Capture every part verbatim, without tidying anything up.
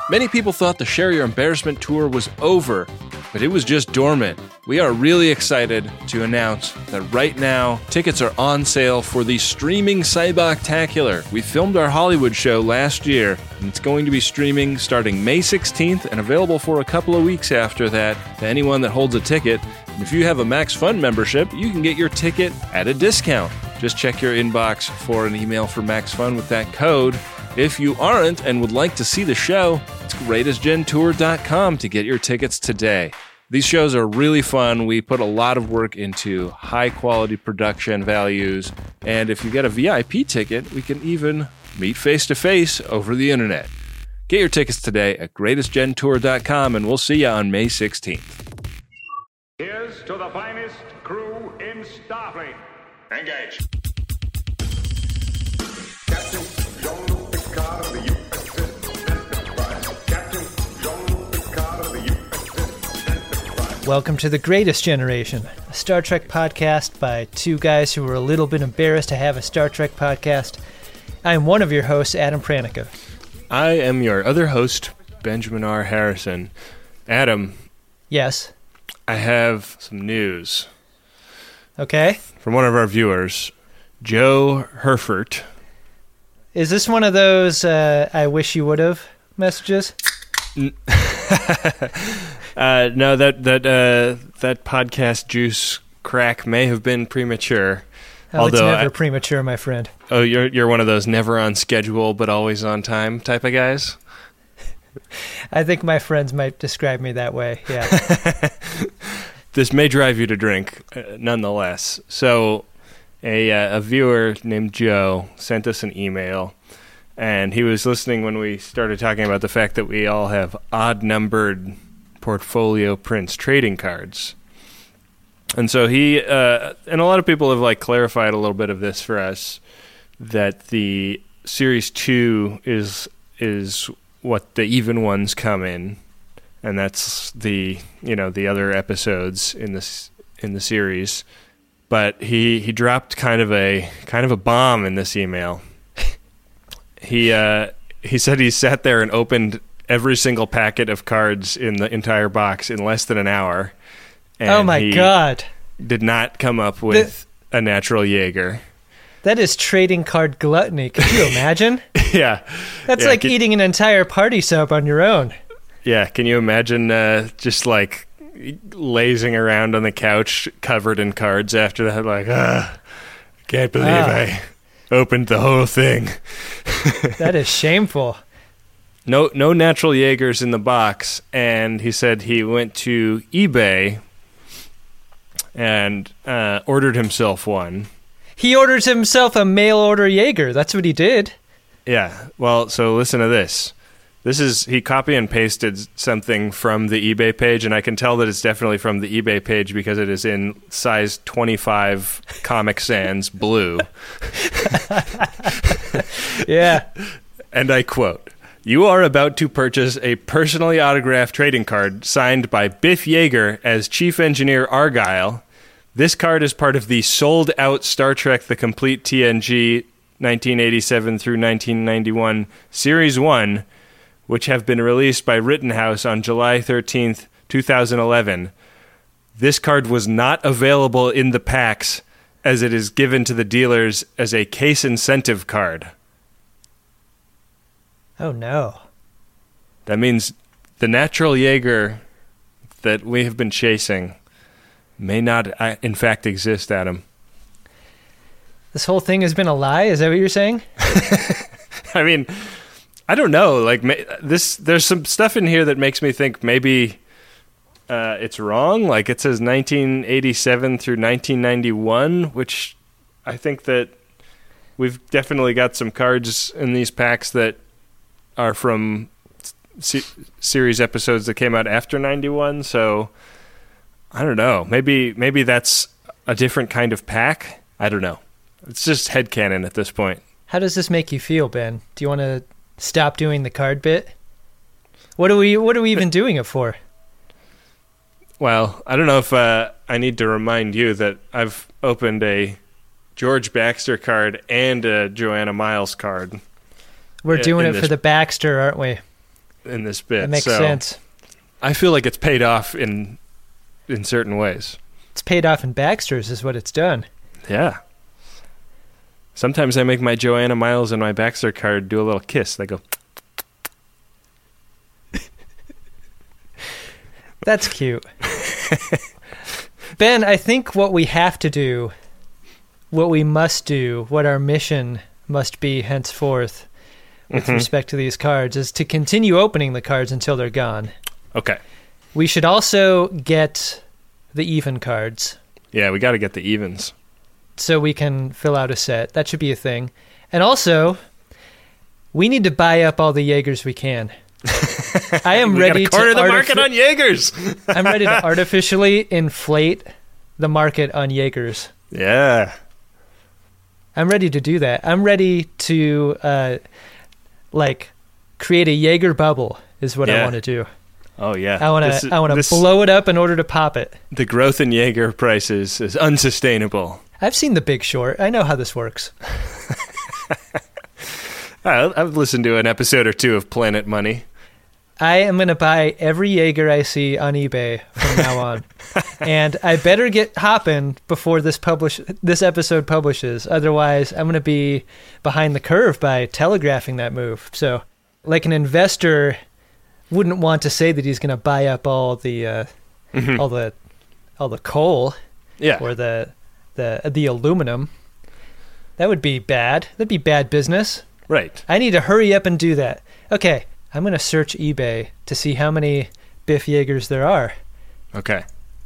Many people thought the Share Your Embarrassment tour was over, but it was just dormant. We are really excited to announce that right now, tickets are on sale for the streaming Cyboctacular. We filmed our Hollywood show last year, and it's going to be streaming starting May sixteenth and available for a couple of weeks after that to anyone that holds a ticket. And if you have a Max Fun membership, you can get your ticket at a discount. Just check your inbox for an email for Max Fun with that code. If you aren't and would like to see the show, it's greatest gen tour dot com to get your tickets today. These shows are really fun. We put a lot of work into high-quality production values, and if you get a V I P ticket, we can even meet face-to-face over the internet. Get your tickets today at greatest gen tour dot com, and we'll see you on May sixteenth. Here's to the finest crew in Starfleet. Engage. Captain Jean-Luc Picard of the U S S Enterprise. Captain Jean-Luc Picard of the U S S Enterprise. Welcome to The Greatest Generation, a Star Trek podcast by two guys who were a little bit embarrassed to have a Star Trek podcast. I am one of your hosts, Adam Pranica. I am your other host, Benjamin R. Harrison. Adam. Yes? I have some news. Okay. From one of our viewers, Joe Herfert. Is this one of those uh, I wish you would have messages? uh, no, that that uh, that podcast juice crack may have been premature. Oh, although it's never I, premature, my friend. Oh, you're you're one of those never on schedule but always on time type of guys? I think my friends might describe me that way, yeah. This may drive you to drink, uh, nonetheless. So, a uh, a viewer named Joe sent us an email, and he was listening when we started talking about the fact that we all have odd-numbered portfolio prints trading cards. And so he, uh, and a lot of people have like clarified a little bit of this for us, that the Series two is is what the even ones come in, and that's the, you know, the other episodes in this in the series. But he he dropped kind of a kind of a bomb in this email. he uh, he said he sat there and opened every single packet of cards in the entire box in less than an hour. And oh my he god! Did not come up with the, a natural Jaeger. That is trading card gluttony. Could you imagine? Yeah. That's yeah, like can, eating an entire party soap on your own. Yeah, can you imagine uh, just like lazing around on the couch covered in cards after that? Like, ah, can't believe ah. I opened the whole thing. That is shameful. No, no natural Jaegers in the box, and he said he went to eBay and uh, ordered himself one. He orders himself a mail-order Jaeger. That's what he did. Yeah. Well, so listen to this. This is, he copy and pasted something from the eBay page, and I can tell that it's definitely from the eBay page because it is in size twenty-five Comic Sans blue. Yeah. And I quote, "You are about to purchase a personally autographed trading card signed by Biff Yeager as Chief Engineer Argyle. This card is part of the sold-out Star Trek The Complete T N G nineteen eighty-seven through nineteen ninety-one Series one, which have been released by Rittenhouse on July thirteenth, twenty eleven. This card was not available in the packs as it is given to the dealers as a case incentive card." Oh, no. That means the natural Jaeger that we have been chasing may not, in fact, exist, Adam. This whole thing has been a lie? Is that what you're saying? I mean, I don't know. Like this, there's some stuff in here that makes me think maybe uh, it's wrong. Like it says nineteen eighty-seven through nineteen ninety-one, which I think that we've definitely got some cards in these packs that are from se- series episodes that came out after ninety-one. So I don't know. Maybe maybe that's a different kind of pack. I don't know. It's just headcanon at this point. How does this make you feel, Ben? Do you want to stop doing the card bit? What are we What are we even doing it for? Well, I don't know if uh, I need to remind you that I've opened a George Baxter card and a Joanna Miles card. We're doing it for the Baxter, aren't we? in this bit. That makes so sense. I feel like it's paid off in in certain ways. It's paid off in Baxter's is what it's done. Yeah. Sometimes I make my Joanna Miles and my Baxter card do a little kiss. They go... That's cute. Ben, I think what we have to do, what we must do, what our mission must be henceforth with Mhm. respect to these cards is to continue opening the cards until they're gone. Okay. We should also get the even cards Yeah, we got to get the evens. so we can fill out a set. That should be a thing. And also, we need to buy up all the Jaegers we can. I am we ready got to corner to the artifi- market on Jaegers. I'm ready to artificially inflate the market on Jaegers. Yeah. I'm ready to do that. I'm ready to, uh, like, create a Jaeger bubble is what I Yeah. want to do. Oh, yeah. I want This to is- I want this- to blow it up in order to pop it. The growth in Jaeger prices is unsustainable. I've seen The Big Short. I know how this works. I- I've listened to an episode or two of Planet Money. I am going to buy every Jaeger I see on eBay from now on. And I better get hopping before this publish this episode publishes. Otherwise, I'm going to be behind the curve by telegraphing that move. So, like an investor wouldn't want to say that he's going to buy up all the uh, Mhm. all the all the coal Yeah. or the the the aluminum. That would be bad. That'd be bad business. Right. I need to hurry up and do that. Okay, I'm going to search eBay to see how many Biff Jaegers there are. Okay.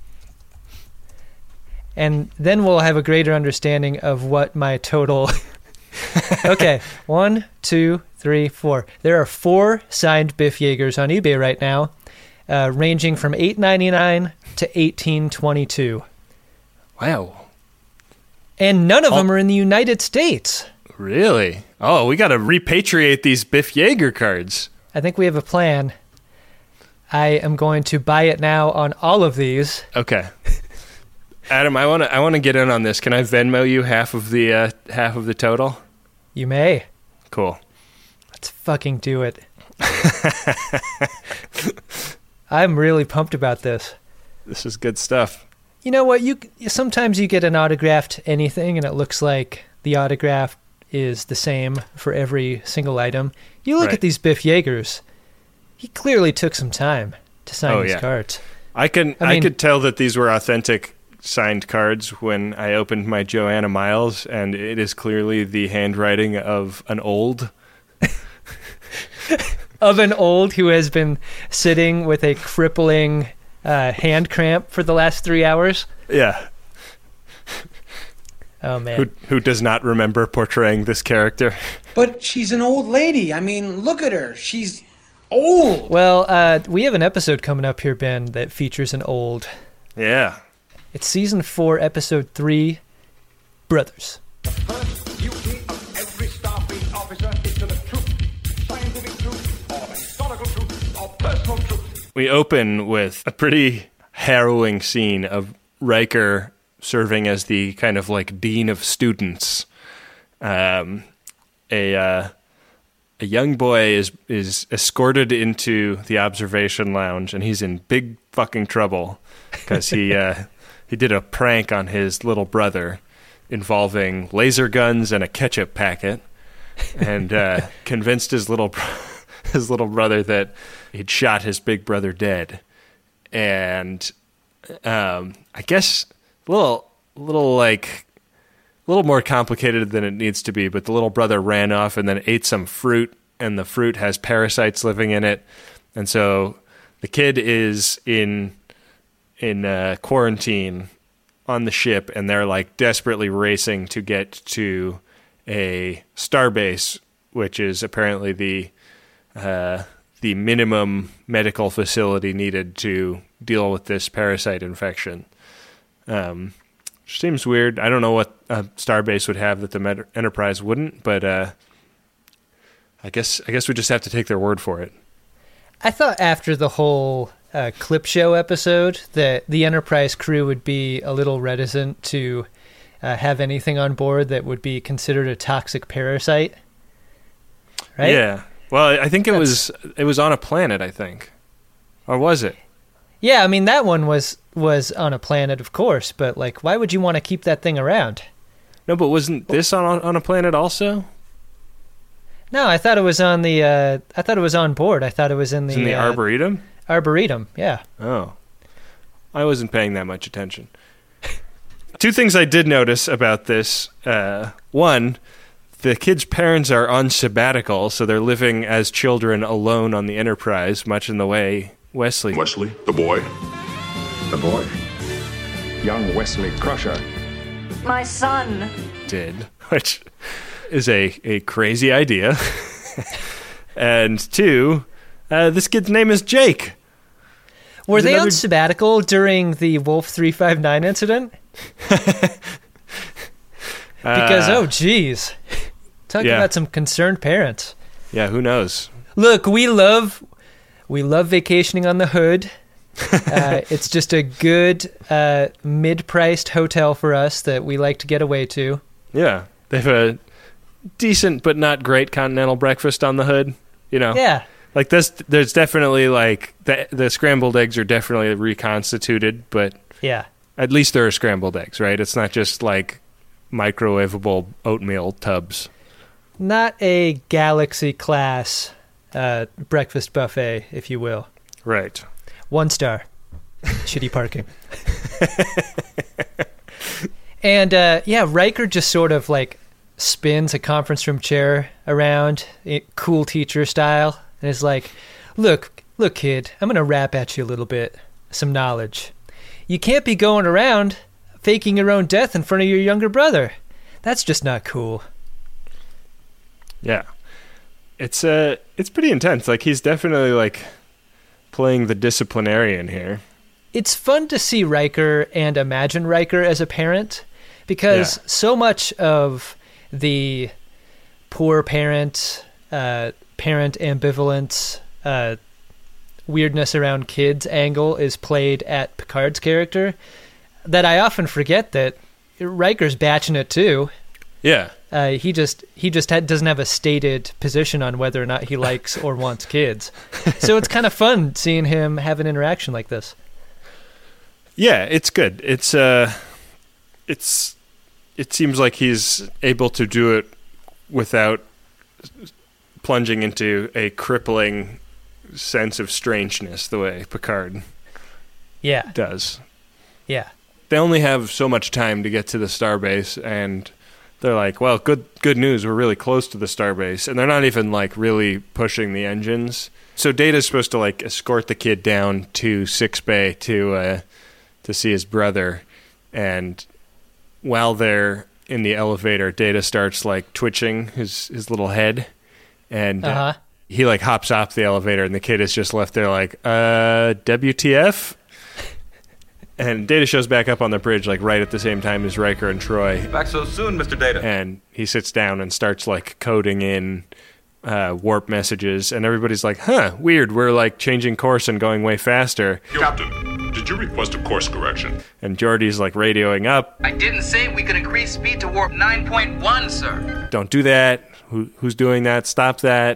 And then we'll have a greater understanding of what my total... Okay, one, two, three, four. There are four signed Biff Jaegers on eBay right now, uh, ranging from eight ninety-nine to eighteen twenty-two. Wow. And none of Oh. them are in the United States. Really? Oh, we got to repatriate these Biff Jaeger cards. I think we have a plan. I am going to buy it now on all of these. Okay. Adam, I want to I want to get in on this. Can I Venmo you half of the uh, half of the total? You may. Cool. Let's fucking do it. I'm really pumped about this. This is good stuff. You know what? You sometimes you get an autographed anything, and it looks like the autograph is the same for every single item. You look Right. at these Biff Jaegers. He clearly took some time to sign Oh, these yeah. cards. I can I I, mean- could tell that these were authentic signed cards when I opened my Joanna Miles, and it is clearly the handwriting of an old. Of an old who has been sitting with a crippling uh, hand cramp for the last three hours. Yeah. Oh man. Who who does not remember portraying this character? But she's an old lady. I mean, look at her. She's old. Well, uh, we have an episode coming up here, Ben, that features an old. Yeah. It's season four, episode three, Brothers. First duty of every Starfleet officer is to the truth. Scientific truth, or historical truth, or personal truth. We open with a pretty harrowing scene of Riker serving as the kind of like dean of students. Um, a uh, a young boy is is escorted into the observation lounge, and he's in big fucking trouble because he uh, he did a prank on his little brother involving laser guns and a ketchup packet, and uh, convinced his little bro- his little brother that he'd shot his big brother dead. And um, I guess a little, little like, a little more complicated than it needs to be. But the little brother ran off and then ate some fruit, and the fruit has parasites living in it, and so the kid is in in uh, quarantine on the ship, and they're like desperately racing to get to a starbase, which is apparently the uh, the minimum medical facility needed to deal with this parasite infection. Um, which seems weird. I don't know what a starbase would have that the Met- Enterprise wouldn't, but uh, I guess I guess we just have to take their word for it. I thought after the whole uh, clip show episode that the Enterprise crew would be a little reticent to uh, have anything on board that would be considered a toxic parasite. Right? Yeah, Well, I think it was it was on a planet, I think. Or was it? Yeah, I mean, that one was was on a planet, of course, but, like, why would you want to keep that thing around? No, but wasn't this on on a planet also? No, I thought it was on the, uh, I thought it was on board. I thought it was in the... It's in the uh, Arboretum? Arboretum, yeah. Oh. I wasn't paying that much attention. Two things I did notice about this. Uh, one, the kids' parents are on sabbatical, so they're living as children alone on the Enterprise, much in the way Wesley Wesley, the boy. The boy. Young Wesley Crusher. My son. did, which is a, a crazy idea. And two, uh, this kid's name is Jake. Were There's they another- on sabbatical during the Wolf three five nine incident? Because, Uh, oh, geez. Talk yeah. about some concerned parents. Yeah, who knows? Look, we love we love vacationing on the hood. Uh, it's just a good uh, mid-priced hotel for us that we like to get away to. Yeah, they have a decent but not great continental breakfast on the hood. You know, Yeah. like this. There's definitely like the the scrambled eggs are definitely reconstituted, but Yeah. at least there are scrambled eggs, right? It's not just like microwavable oatmeal tubs. Not a galaxy class uh, breakfast buffet, if you will. Right. One star. Shitty parking. And uh, yeah, Riker just sort of like spins a conference room chair around, it, cool teacher style, and is like, look, look, kid, I'm going to rap at you a little bit. Some knowledge. You can't be going around faking your own death in front of your younger brother. That's just not cool. Yeah. It's uh it's pretty intense. Like he's definitely like playing the disciplinarian here. It's fun to see Riker and imagine Riker as a parent, because Yeah. so much of the poor parent, uh, parent ambivalence, uh, weirdness around kids angle is played at Picard's character, that I often forget that Riker's batching it too. Yeah. Uh, he just he just had, doesn't have a stated position on whether or not he likes or wants kids. So it's kind of fun seeing him have an interaction like this. Yeah, it's good. It's uh it's it seems like he's able to do it without plunging into a crippling sense of strangeness the way Picard Yeah, does. yeah. They only have so much time to get to the starbase, and they're like, well, good good news, we're really close to the starbase. And they're not even like really pushing the engines. So Data's supposed to like escort the kid down to Six Bay to uh, to see his brother. And while they're in the elevator, Data starts like twitching his, his little head. And uh, Uh-huh. he like hops off the elevator, and the kid is just left there like, uh, W T F? And Data shows back up on the bridge, like right at the same time as Riker and Troy. Back so soon, Mister Data. And he sits down and starts like coding in uh, warp messages. And everybody's like, huh, weird. We're like changing course and going way faster. Captain, did you request a course correction? And Geordi's like radioing up. I didn't say we could increase speed to warp nine point one, sir. Don't do that. Who, who's doing that? Stop that.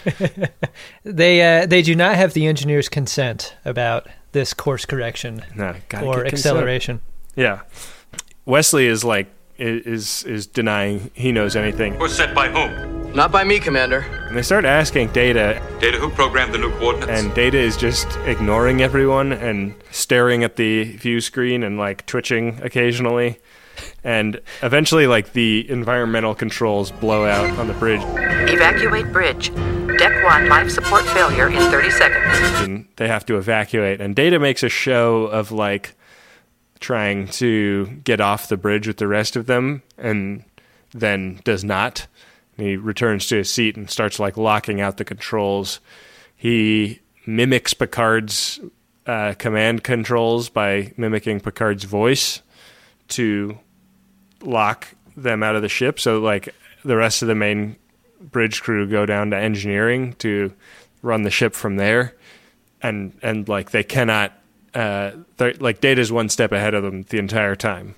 They uh, they do not have the engineer's consent about this course correction No, gotta or get consent. acceleration. Yeah. Wesley is like, is is denying he knows anything. Was set by whom? Not by me, Commander. And they start asking Data, Data, who programmed the new coordinates? and Data is just ignoring everyone and staring at the view screen and like twitching occasionally. And eventually, like, the environmental controls blow out on the bridge, Evacuate bridge. Deck one, life support failure in thirty seconds. and they have to evacuate. And Data makes a show of like trying to get off the bridge with the rest of them, and then does not. And he returns to his seat and starts like locking out the controls. He mimics Picard's uh, command controls by mimicking Picard's voice to lock them out of the ship. So like the rest of the main bridge crew go down to engineering to run the ship from there. And, and like they cannot, uh, they're- like Data's one step ahead of them the entire time.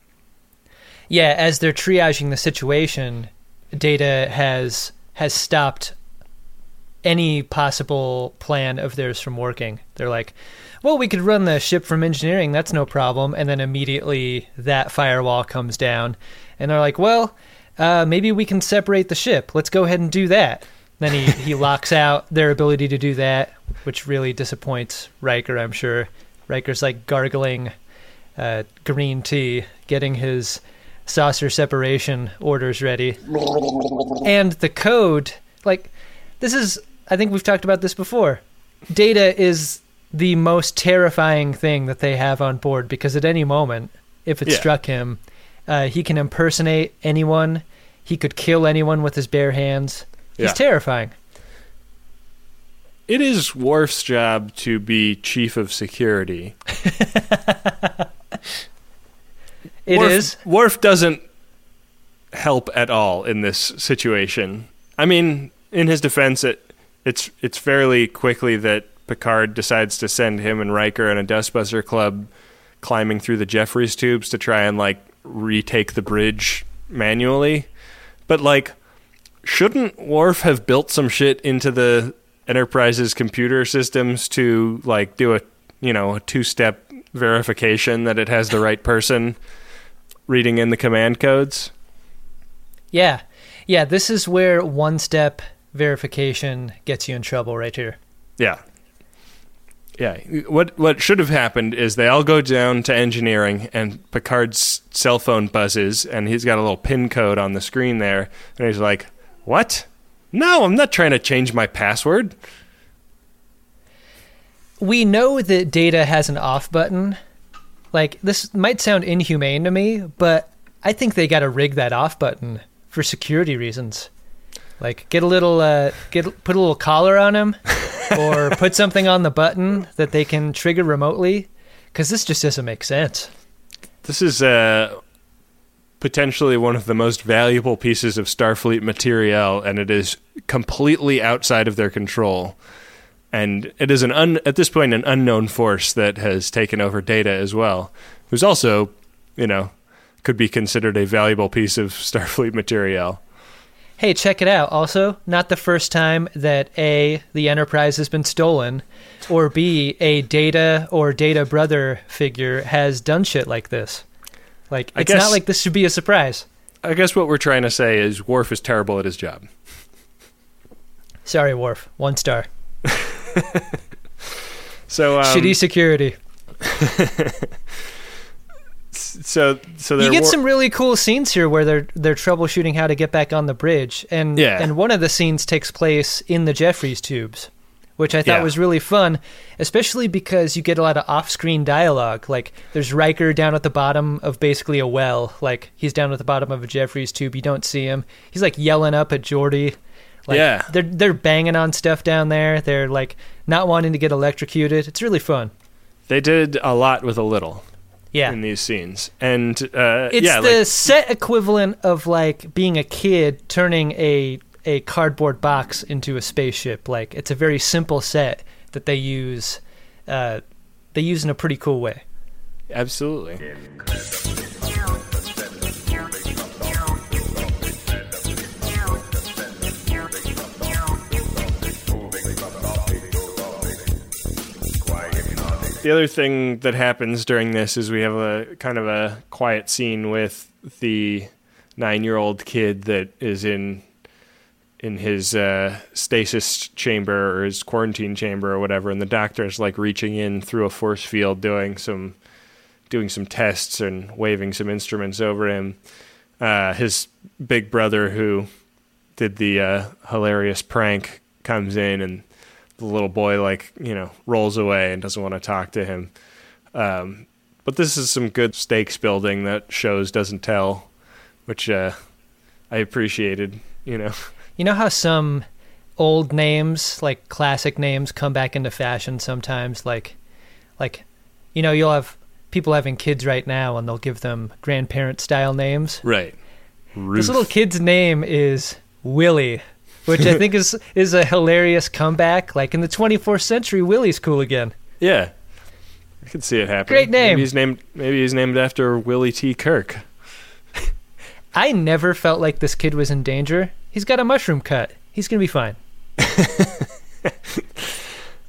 Yeah, as they're triaging the situation, Data has has stopped any possible plan of theirs from working. They're like, well, we could run the ship from engineering, that's no problem. And then immediately that firewall comes down. And they're like, well, uh, maybe we can separate the ship. Let's go ahead and do that. Then he, he locks out their ability to do that, which really disappoints Riker, I'm sure. Riker's like gargling uh, green tea, getting his saucer separation orders ready. And the code, like, this is, I think we've talked about this before. Data is the most terrifying thing that they have on board, because at any moment, if it Yeah. struck him, uh, he can impersonate anyone. He could kill anyone with his bare hands. He's Yeah. terrifying. It is Worf's job to be chief of security. It Worf, is. Worf doesn't help at all in this situation. I mean, in his defense, it it's it's fairly quickly that Picard decides to send him and Riker and a Dustbuster Club climbing through the Jeffries tubes to try and, like, retake the bridge manually. But, like, shouldn't Worf have built some shit into the Enterprise's computer systems to, like, do a, you know, a two-step verification that it has the right person reading in the command codes? Yeah. Yeah, this is where one-step verification gets you in trouble right here. Yeah. Yeah. What what should have happened is they all go down to engineering, and Picard's cell phone buzzes, and he's got a little pin code on the screen there, and he's like, "What? No, I'm not trying to change my password." We know that Data has an off button. Like, this might sound inhumane to me, but I think they got to rig that off button for security reasons. Like, get a little, uh, get put a little collar on him, or put something on the button that they can trigger remotely, because this just doesn't make sense. This is uh, potentially one of the most valuable pieces of Starfleet material, and it is completely outside of their control. And it is, an un- at this point, an unknown force that has taken over Data as well, who's also, you know, could be considered a valuable piece of Starfleet material. Hey, check it out. Also, not the first time that A, the Enterprise has been stolen, or B, a Data or Data brother figure has done shit like this. Like, I it's guess- not like this should be a surprise. I guess what we're trying to say is Worf is terrible at his job. Sorry, Worf. One star. So um, Shitty security. So so there You get were- some really cool scenes here where they're they're troubleshooting how to get back on the bridge, and Yeah. and one of the scenes takes place in the Jeffries tubes, which I thought Yeah. was really fun, especially because you get a lot of off-screen dialogue. Like, there's Riker down at the bottom of basically a well, like he's down at the bottom of a Jeffries tube. You don't see him. He's like yelling up at Geordi. Like, Yeah. they're they're banging on stuff down there. They're like not wanting to get electrocuted. It's really fun. They did a lot with a little. Yeah. In these scenes, and uh, It's yeah, the like, set equivalent of like being a kid turning a a cardboard box into a spaceship. Like, it's a very simple set that they use. Uh, they use in a pretty cool way. absolutely. The other thing that happens during this is we have a kind of a quiet scene with the nine-year-old kid that is in in his uh, stasis chamber or his quarantine chamber or whatever, and the doctor is like reaching in through a force field, doing some doing some tests and waving some instruments over him. Uh, his big brother, who did the uh, hilarious prank, comes in, and the little boy, like, you know, rolls away and doesn't want to talk to him. Um, but this is some good stakes building that shows doesn't tell, which uh, I appreciated, you know. You know how some old names, like classic names, come back into fashion sometimes? Like, like, you know, you'll have people having kids right now, and they'll give them grandparent-style names. Right. This little kid's name is Willie, which I think is is a hilarious comeback. Like, in the twenty-fourth century, Willie's cool again. Yeah. I could see it happening. Great name. Maybe he's named, maybe he's named after Willie T. Kirk. I never felt like this kid was in danger. He's got a mushroom cut. He's going to be fine.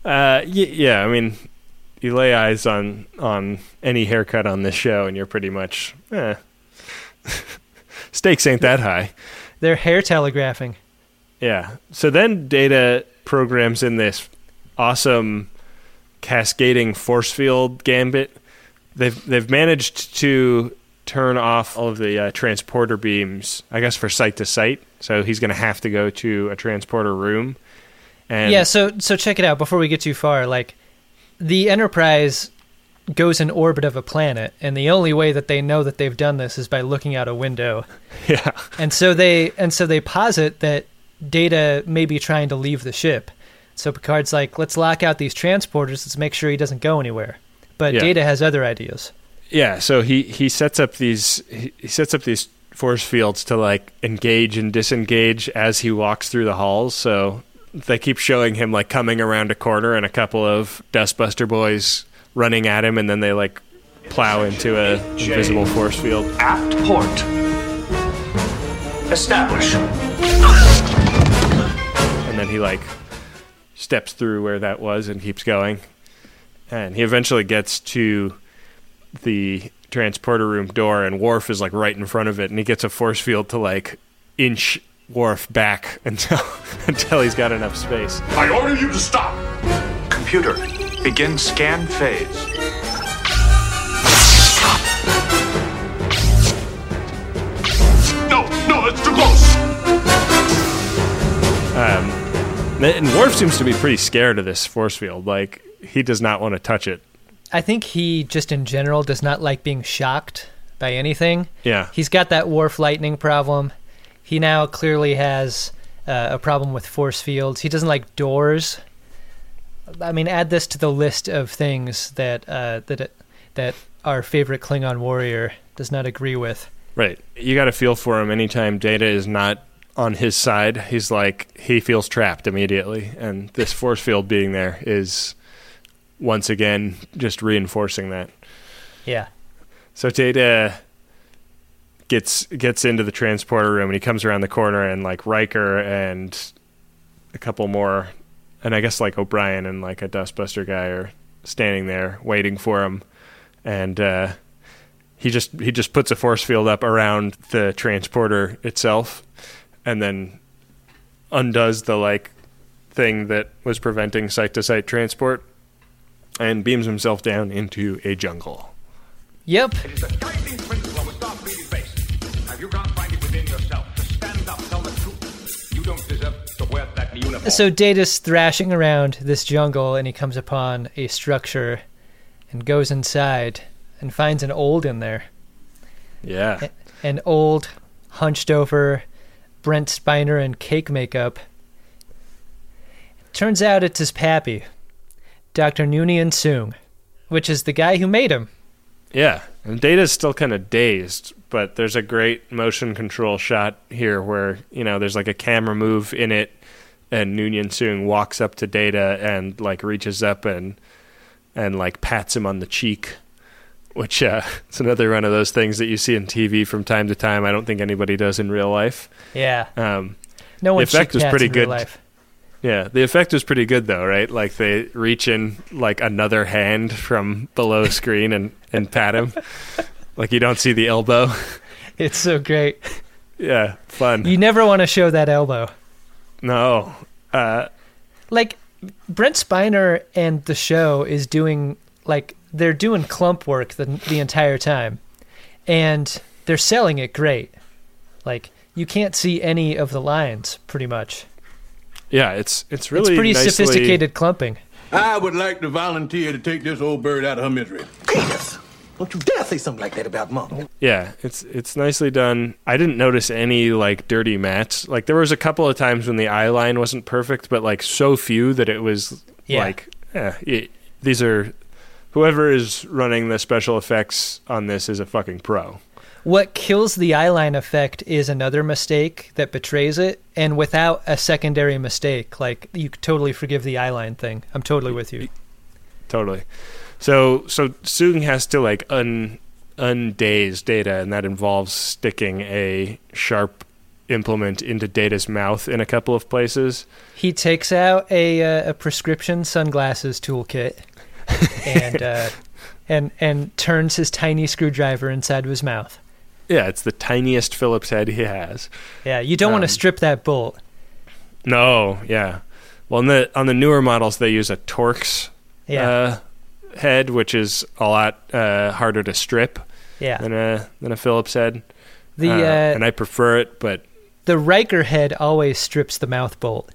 Uh, y- yeah, I mean, you lay eyes on on any haircut on this show, and you're pretty much, eh. Stakes ain't that high. They're hair telegraphing. Yeah. So then Data programs in this awesome cascading force field gambit. They've they've managed to turn off all of the uh, transporter beams, I guess, for site to site. So he's going to have to go to a transporter room. And yeah. So so check it out before we get too far. Like, the Enterprise goes in orbit of a planet, and the only way that they know that they've done this is by looking out a window. Yeah. And so they and so they posit that Data may be trying to leave the ship. So Picard's like, let's lock out these transporters. Let's make sure he doesn't go anywhere. But Yeah. Data has other ideas. Yeah. So he, he sets up these he, he sets up these force fields to like engage and disengage as he walks through the halls. So they keep showing him like coming around a corner and a couple of Dustbuster boys running at him, and then they like plow into a invisible force field. Aft port. Establish. And then he like steps through where that was and keeps going. And he eventually gets to the transporter room door, and Worf is like right in front of it, and he gets a force field to like inch Worf back until until he's got enough space. I order you to stop. Computer, begin scan phase. No, no, it's too close. Um, and Worf seems to be pretty scared of this force field. Like, he does not want to touch it. I think he just in general does not like being shocked by anything. Yeah. He's got that Worf lightning problem. He now clearly has uh, a problem with force fields. He doesn't like doors. I mean, add this to the list of things that uh, that that our favorite Klingon warrior does not agree with. Right. You got to feel for him anytime Data is not on his side. He's like, he feels trapped immediately. And this force field being there is, once again, just reinforcing that. Yeah. So Data gets gets into the transporter room, and he comes around the corner, and like Riker and a couple more, and I guess like O'Brien and like a Dustbuster guy are standing there waiting for him. And uh, he just he just puts a force field up around the transporter itself, and then undoes the like thing that was preventing site-to-site transport, and beams himself down into a jungle. Yep. It is a guiding principle of a Starfleet base. Have you can't find it within yourself to stand up, tell the truth. You don't deserve to wear that uniform. So Data's thrashing around this jungle, and he comes upon a structure and goes inside and finds an old in there. Yeah. A- An old, hunched over Brent Spiner in cake makeup. Turns out it's his pappy, Doctor Noonien Soong, which is the guy who made him. Yeah, and Data's still kind of dazed, but there's a great motion control shot here where, you know, there's like a camera move in it, and Noonien Soong walks up to Data and like reaches up and and like pats him on the cheek, which uh, it's another one of those things that you see in T V from time to time. I don't think anybody does in real life. Yeah. Um, no one the effect was pretty in good. real life. Yeah, the effect was pretty good though, right? Like they reach in like another hand from below screen and, and pat him. Like you don't see the elbow. It's so great. Yeah, fun. You never want to show that elbow. No. Uh, like Brent Spiner and the show is doing like they're doing clump work the the entire time, and they're selling it great. Like you can't see any of the lines pretty much. Yeah, it's it's really it's pretty nicely... sophisticated clumping. I would like to volunteer to take this old bird out of her misery. Penis! Don't you dare say something like that about Mom. Yeah, it's it's nicely done. I didn't notice any like dirty mats. Like there was a couple of times when the eye line wasn't perfect, but like so few that it was yeah. like, eh, it, these are whoever is running the special effects on this is a fucking pro. What kills the eyeline effect is another mistake that betrays it, and without a secondary mistake, like you could totally forgive the eyeline thing. I'm totally with you. Totally. So so Soong has to like un undaze Data, and that involves sticking a sharp implement into Data's mouth in a couple of places. He takes out a uh, a prescription sunglasses toolkit and uh, and and turns his tiny screwdriver inside of his mouth. Yeah, it's the tiniest Phillips head he has. Yeah, you don't um, want to strip that bolt. No, yeah. Well, on the on the newer models, they use a Torx yeah. uh, head, which is a lot uh, harder to strip yeah. than a than a Phillips head. The uh, uh, and I prefer it, but the Riker head always strips the mouth bolt.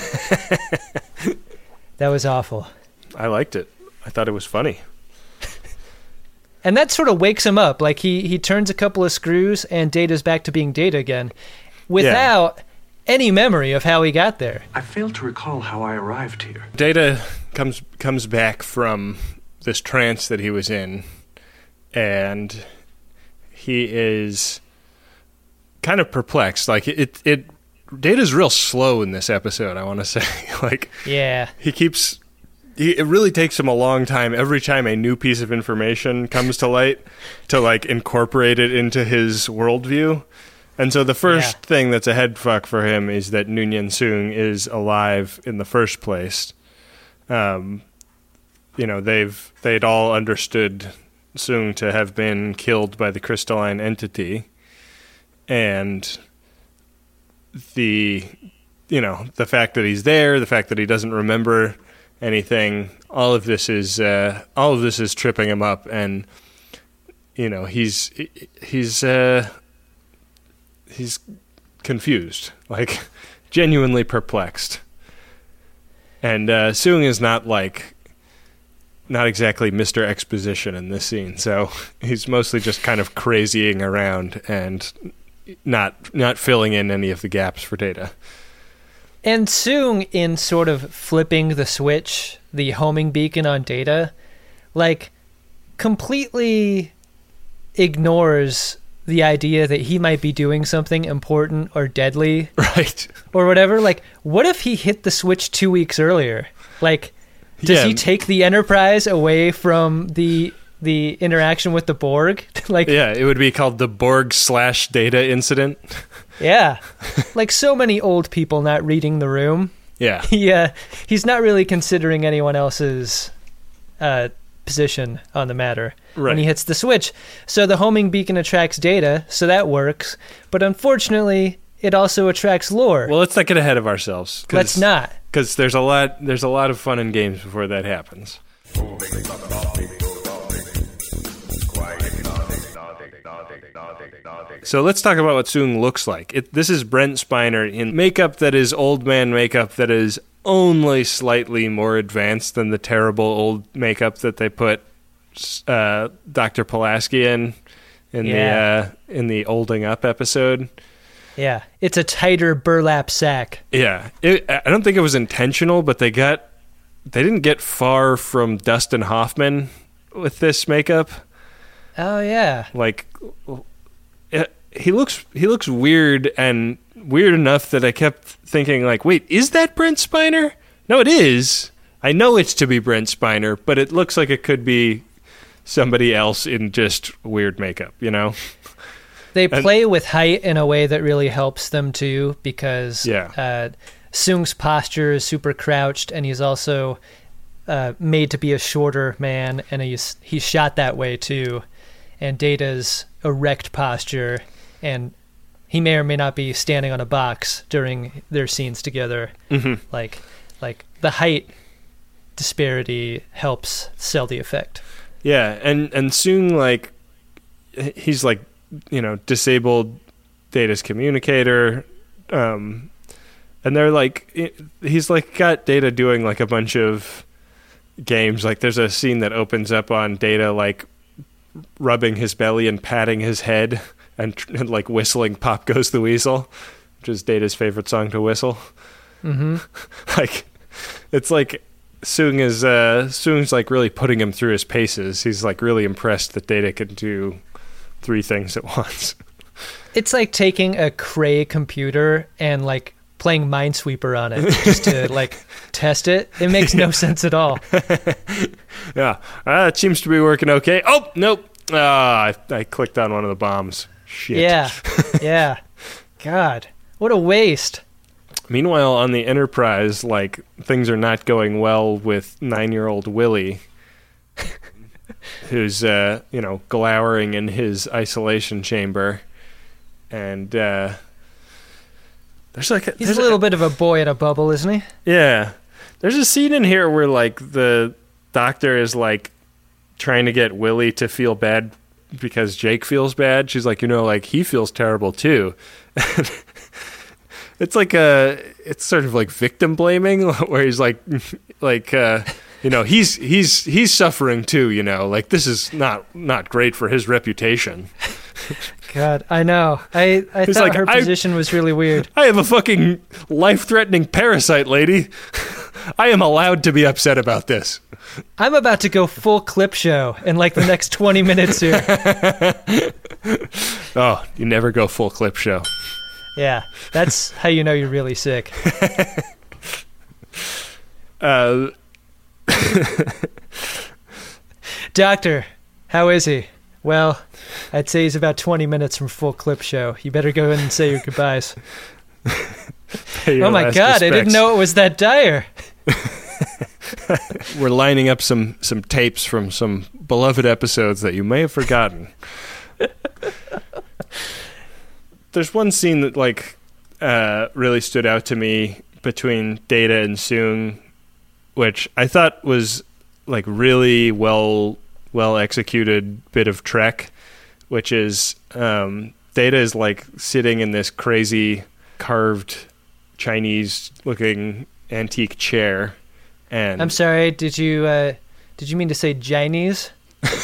That was awful. I liked it. I thought it was funny. And that sort of wakes him up. Like he he turns a couple of screws, and Data's back to being Data again, without yeah. any memory of how he got there. I fail to recall how I arrived here. Data comes comes back from this trance that he was in, and he is kind of perplexed. Like it, it Data's real slow in this episode, I want to say. Like, yeah, he keeps. He, it really takes him a long time every time a new piece of information comes to light to like incorporate it into his worldview. And so the first yeah. thing that's a head fuck for him is that Noonien Soong is alive in the first place. Um, you know, they've they'd all understood Soong to have been killed by the crystalline entity, and the you know the fact that he's there, the fact that he doesn't remember anything, all of this is uh, all of this is tripping him up, and you know he's he's uh, he's confused, like genuinely perplexed. And uh, Soong is not like not exactly Mister Exposition in this scene, so he's mostly just kind of crazying around and not not filling in any of the gaps for Data. And Soong, in sort of flipping the switch, the homing beacon on Data, like, completely ignores the idea that he might be doing something important or deadly. Right. Or whatever. Like, what if he hit the switch two weeks earlier? Like, does yeah. he take the Enterprise away from the the interaction with the Borg? Like, yeah, it would be called the Borg slash Data incident. Yeah. Like so many old people not reading the room. Yeah. He, uh, he's not really considering anyone else's uh, position on the matter right. when he hits the switch. So the homing beacon attracts Data, so that works. But unfortunately, it also attracts Lore. Well, let's not get ahead of ourselves. Let's not. Because there's a lot there's a lot of fun and games before that happens. So let's talk about what Soong looks like. It, this is Brent Spiner in makeup that is old man makeup that is only slightly more advanced than the terrible old makeup that they put uh, Doctor Pulaski in in yeah. the uh, in the Olding Up episode. Yeah, it's a tighter burlap sack. Yeah, it, I don't think it was intentional, but they got they didn't get far from Dustin Hoffman with this makeup. Oh yeah, like. It, he looks he looks weird, and weird enough that I kept thinking, like, wait, is that Brent Spiner? No, it is. I know it's to be Brent Spiner, but it looks like it could be somebody else in just weird makeup, you know? They play and, with height in a way that really helps them, too, because yeah. uh, Soong's posture is super crouched, and he's also uh, made to be a shorter man, and he's he's shot that way, too. And Data's erect posture, and he may or may not be standing on a box during their scenes together. Mm-hmm. Like, like the height disparity helps sell the effect. Yeah, and and Soong, like, he's like, you know, disabled Data's communicator, um, and they're like, he's like got Data doing like a bunch of games. Like, there's a scene that opens up on Data like rubbing his belly and patting his head and, and like whistling Pop Goes the Weasel, which is Data's favorite song to whistle. Mm-hmm. Like, it's like Soong is uh, Soong's like really putting him through his paces. He's like really impressed that Data can do three things at once. It's like taking a Cray computer and like playing Minesweeper on it just to like test it. It makes no sense at all. Yeah, uh, it seems to be working okay. Oh, nope. Ah, I, I clicked on one of the bombs. Shit. Yeah, yeah. God. What a waste. Meanwhile, on the Enterprise, like, things are not going well with nine-year-old Willie, who's, uh, you know, glowering in his isolation chamber. And, uh, there's like... A, He's there's a little a, bit of a boy in a bubble, isn't he? Yeah. There's a scene in here where, like, the doctor is, like, trying to get Willie to feel bad because Jake feels bad. She's like, you know, like, he feels terrible, too. It's like a, it's sort of like victim blaming, where he's like, like, uh, you know, he's he's he's suffering too. You know, like this is not not great for his reputation. God, I know. I I He's thought like, her I- position was really weird. I have a fucking life-threatening parasite, lady. I am allowed to be upset about this. I'm about to go full clip show in like the next twenty minutes here. Oh, you never go full clip show. Yeah, that's how you know you're really sick. Uh, Doctor, how is he? Well, I'd say he's about twenty minutes from full clip show. You better go in and say your goodbyes. pay your Oh my last God, I didn't respects. know it was that dire. We're lining up some some tapes from some beloved episodes that you may have forgotten. There's one scene that like uh, really stood out to me between Data and Soong, which I thought was like really well well executed bit of Trek, which is um, Data is like sitting in this crazy carved Chinese looking antique chair, and I'm sorry, did you uh, did you mean to say Chinese?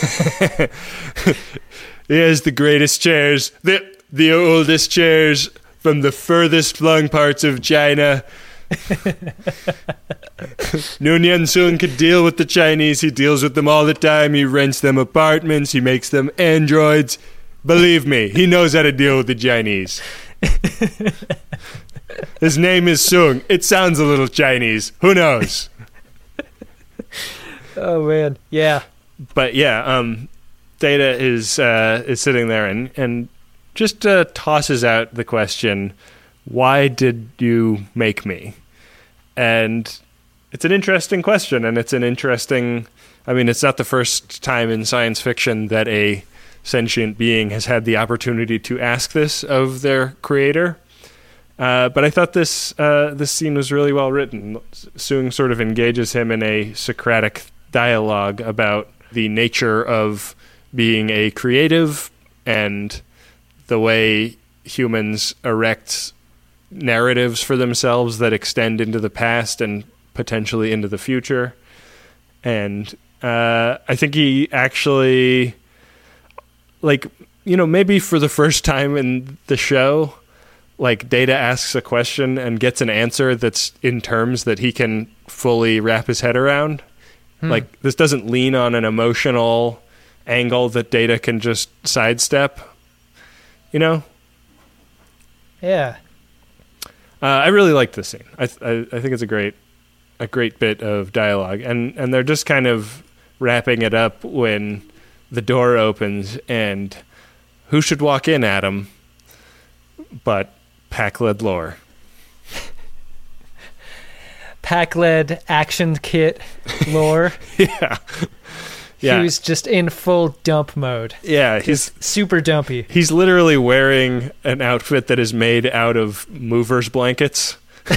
Here's the greatest chairs, the the oldest chairs from the furthest flung parts of China. Noonien Soong could deal with the Chinese. He deals with them all the time. He rents them apartments. He makes them androids. Believe me, he knows how to deal with the Chinese. His name is Soong. It sounds a little Chinese. Who knows? Oh man, yeah. But yeah, um, Data is uh, is sitting there and and just uh, tosses out the question, "Why did you make me?" And it's an interesting question, and it's an interesting. I mean, it's not the first time in science fiction that a sentient being has had the opportunity to ask this of their creator. Uh, but I thought this uh, this scene was really well written. Soong sort of engages him in a Socratic dialogue about the nature of being a creative and the way humans erect narratives for themselves that extend into the past and potentially into the future. And uh, I think he actually, like, you know, maybe for the first time in the show, like Data asks a question and gets an answer that's in terms that he can fully wrap his head around. Hmm. Like, this doesn't lean on an emotional angle that Data can just sidestep, you know? Yeah. Uh, I really like this scene. I, th- I I think it's a great a great bit of dialogue, and and they're just kind of wrapping it up when the door opens, and who should walk in, Adam, but Pakled Lore. Pakled action kit Lore. Yeah. Yeah. He was just in full dump mode. Yeah, he's just super dumpy. He's literally wearing an outfit that is made out of movers blankets.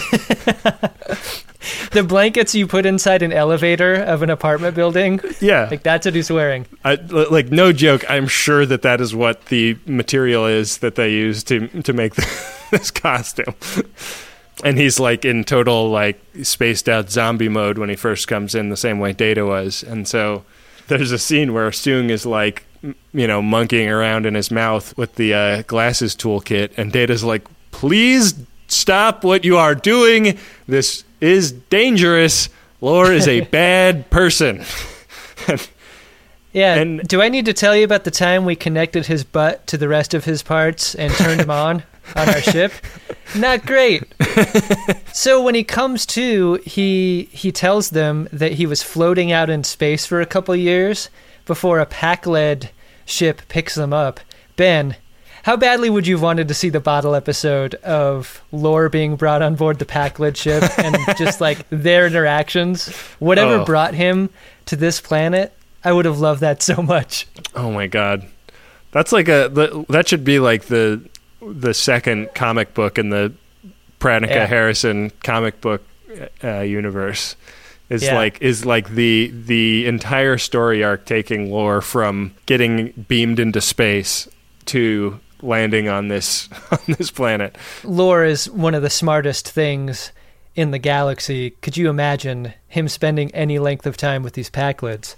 The blankets you put inside an elevator of an apartment building. Yeah. Like, that's what he's wearing. I, like, no joke, I'm sure that that is what the material is that they use to to make this costume. And he's, like, in total, like, spaced out zombie mode when he first comes in, the same way Data was. And so there's a scene where Soong is, like, you know, monkeying around in his mouth with the uh, glasses toolkit, and Data's like, please stop what you are doing. This is dangerous. Lore is a bad person. Yeah, and, do I need to tell you about the time we connected his butt to the rest of his parts and turned him on on our ship? Not great. So when he comes to, he he tells them that he was floating out in space for a couple years before a Pakled ship picks them up. Ben, How badly would you have wanted to see the bottle episode of Lore being brought on board the Pakled ship and just like their interactions? Whatever Oh. brought him to this planet, I would have loved that so much. Oh my god, that's like a the, that should be like the the second comic book in the Pranica Yeah. Harrison comic book uh, universe. Is Yeah. like is like the the entire story arc taking Lore from getting beamed into space to landing on this on this planet. Lore is one of the smartest things in the galaxy. Could you imagine him spending any length of time with these Paklids?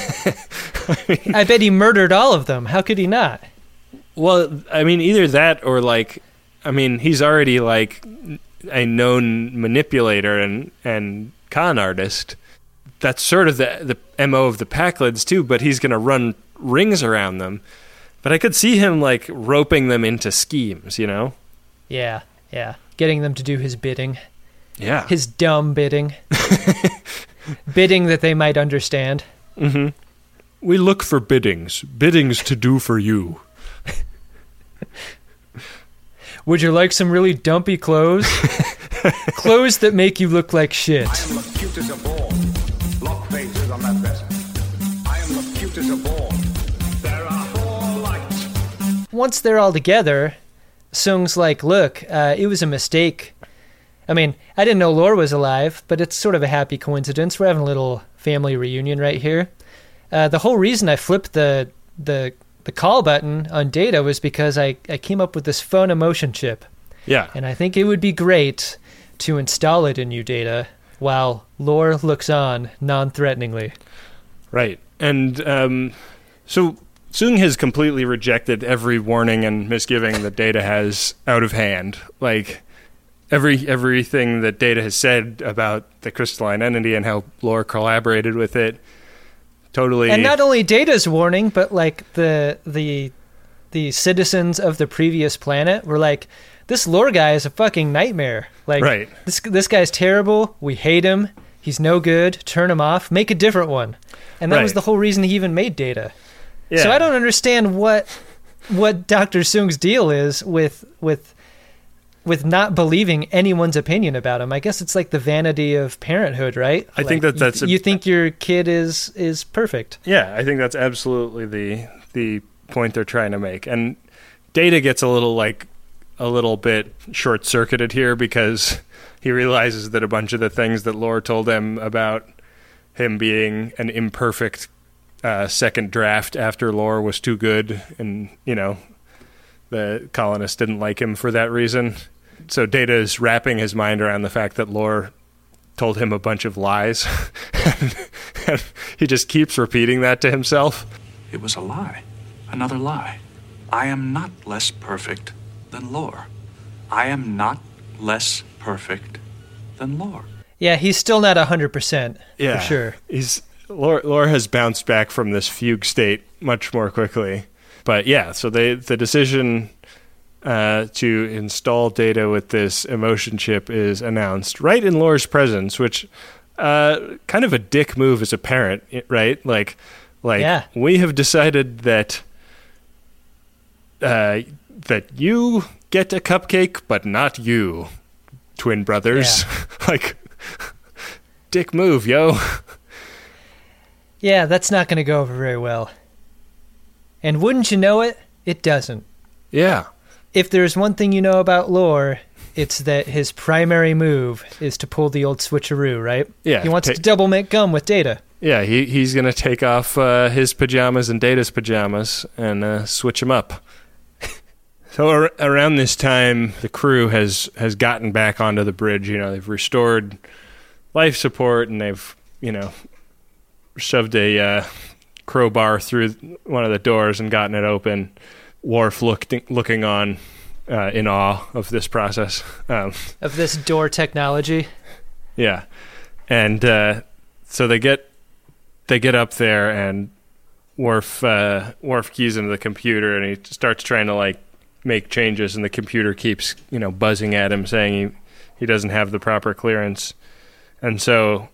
I bet he murdered all of them. How could he not? Well, I mean, either that or like, I mean, he's already like a known manipulator and and con artist. That's sort of the the M O of the Paklids too. But he's going to run rings around them. But I could see him like roping them into schemes, you know? Yeah, yeah. Getting them to do his bidding. Yeah. His dumb bidding. Bidding that they might understand. Mm-hmm. We look for biddings. Biddings to do for you. Would you like some really dumpy clothes? Clothes that make you look like shit. I am the cutest of all. Lock faces on that vessel. I am the cutest of all. There are four lights. Once they're all together, Sung's like, look, uh, it was a mistake. I mean, I didn't know Lore was alive, but it's sort of a happy coincidence. We're having a little family reunion right here. Uh, the whole reason I flipped the the the call button on Data was because I, I came up with this fun emotion chip. Yeah. And I think it would be great to install it in you, Data, while Lore looks on non-threateningly. Right. And um, so Sung has completely rejected every warning and misgiving that Data has out of hand. Like, every everything that Data has said about the crystalline entity and how Lore collaborated with it, totally... And not only Data's warning, but like the the the citizens of the previous planet were like, this Lore guy is a fucking nightmare. Like, Right. this this guy's terrible. We hate him. He's no good. Turn him off. Make a different one. And that was Right. the whole reason he even made Data. Yeah. So I don't understand what what Doctor Sung's deal is with with with not believing anyone's opinion about him. I guess it's like the vanity of parenthood, right? I think Like, that that's you, a- you think your kid is is perfect. Yeah, I think that's absolutely the the point they're trying to make. And Data gets a little like a little bit short-circuited here because he realizes that a bunch of the things that Lore told him about him being an imperfect uh, second draft after Lore was too good, and you know the colonists didn't like him for that reason. So Data is wrapping his mind around the fact that Lore told him a bunch of lies. And he just keeps repeating that to himself. It was a lie. Another lie. I am not less perfect than Lore. I am not less perfect than Lore. Yeah, he's still not one hundred percent, Yeah, for sure. He's Lore, Lore has bounced back from this fugue state much more quickly. But yeah, so they the decision uh, to install Data with this emotion chip is announced right in Lore's presence, which uh, kind of a dick move as a parent, right? Like, like Yeah. we have decided that uh, that you get a cupcake, but not you, twin brothers. Like, dick move, yo. Yeah, that's not going to go over very well. And wouldn't you know it, it doesn't. Yeah. If there's one thing you know about Lore, it's that his primary move is to pull the old switcheroo, right? Yeah, He wants ta- to double make gum with Data. Yeah, he he's gonna take off uh, his pajamas and Data's pajamas and uh, switch them up. So ar- around this time, the crew has has gotten back onto the bridge. You know, they've restored life support and they've you know shoved a uh, crowbar through one of the doors and gotten it open. Worf looked looking on uh, in awe of this process. Um, Of this door technology. Yeah, and uh, so they get they get up there, and Worf uh, Worf keys into the computer, and he starts trying to like make changes, and the computer keeps you know buzzing at him, saying he he doesn't have the proper clearance, and so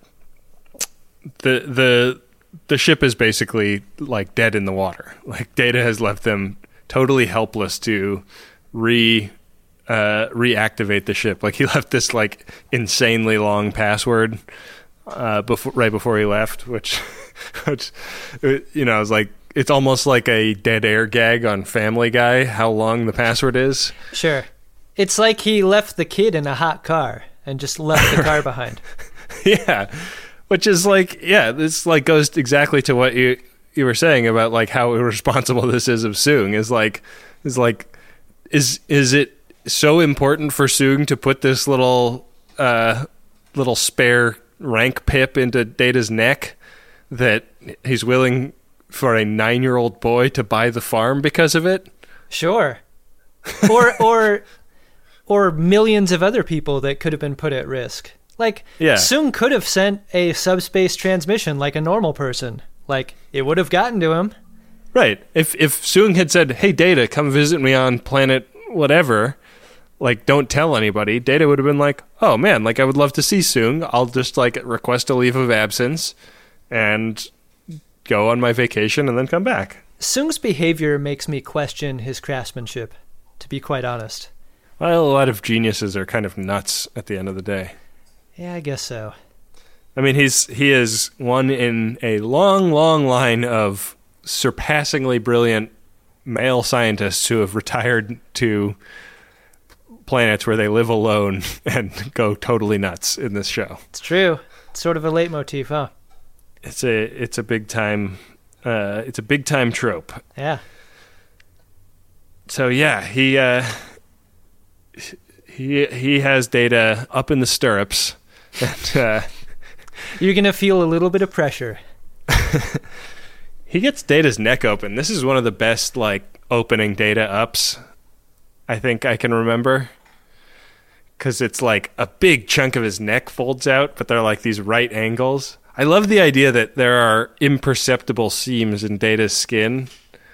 the the the ship is basically like dead in the water. Like Data has left them totally helpless to re uh, reactivate the ship. Like he left this like insanely long password uh, before right before he left, which, which you know, I was like, it's almost like a dead air gag on Family Guy. How long the password is? Sure, it's like he left the kid in a hot car and just left the car behind. Yeah, which is like, yeah, this like goes exactly to what you you were saying about like how irresponsible this is of Soong. Is like, is like, is is it so important for Soong to put this little uh, little spare rank pip into Data's neck that he's willing for a nine-year-old boy to buy the farm because of it? Sure, or or or millions of other people that could have been put at risk. Like, yeah. Soong could have sent a subspace transmission like a normal person. Like, it would have gotten to him. Right. If if Soong had said, hey, Data, come visit me on planet whatever, like, don't tell anybody, Data would have been like, oh, man, like, I would love to see Soong. I'll just, like, request a leave of absence and go on my vacation and then come back. Soong's behavior makes me question his craftsmanship, to be quite honest. Well, a lot of geniuses are kind of nuts at the end of the day. Yeah, I guess so. I mean, he's he is one in a long, long line of surpassingly brilliant male scientists who have retired to planets where they live alone and go totally nuts in this show. It's true. It's sort of a leitmotif, huh? It's a it's a big time uh, it's a big time trope. Yeah. So yeah, he uh, he he has Data up in the stirrups. And, uh, you're going to feel a little bit of pressure. He gets Data's neck open. This is one of the best, like, opening Data ups I think I can remember. Because it's like a big chunk of his neck folds out, but they're like these right angles. I love the idea that there are imperceptible seams in Data's skin.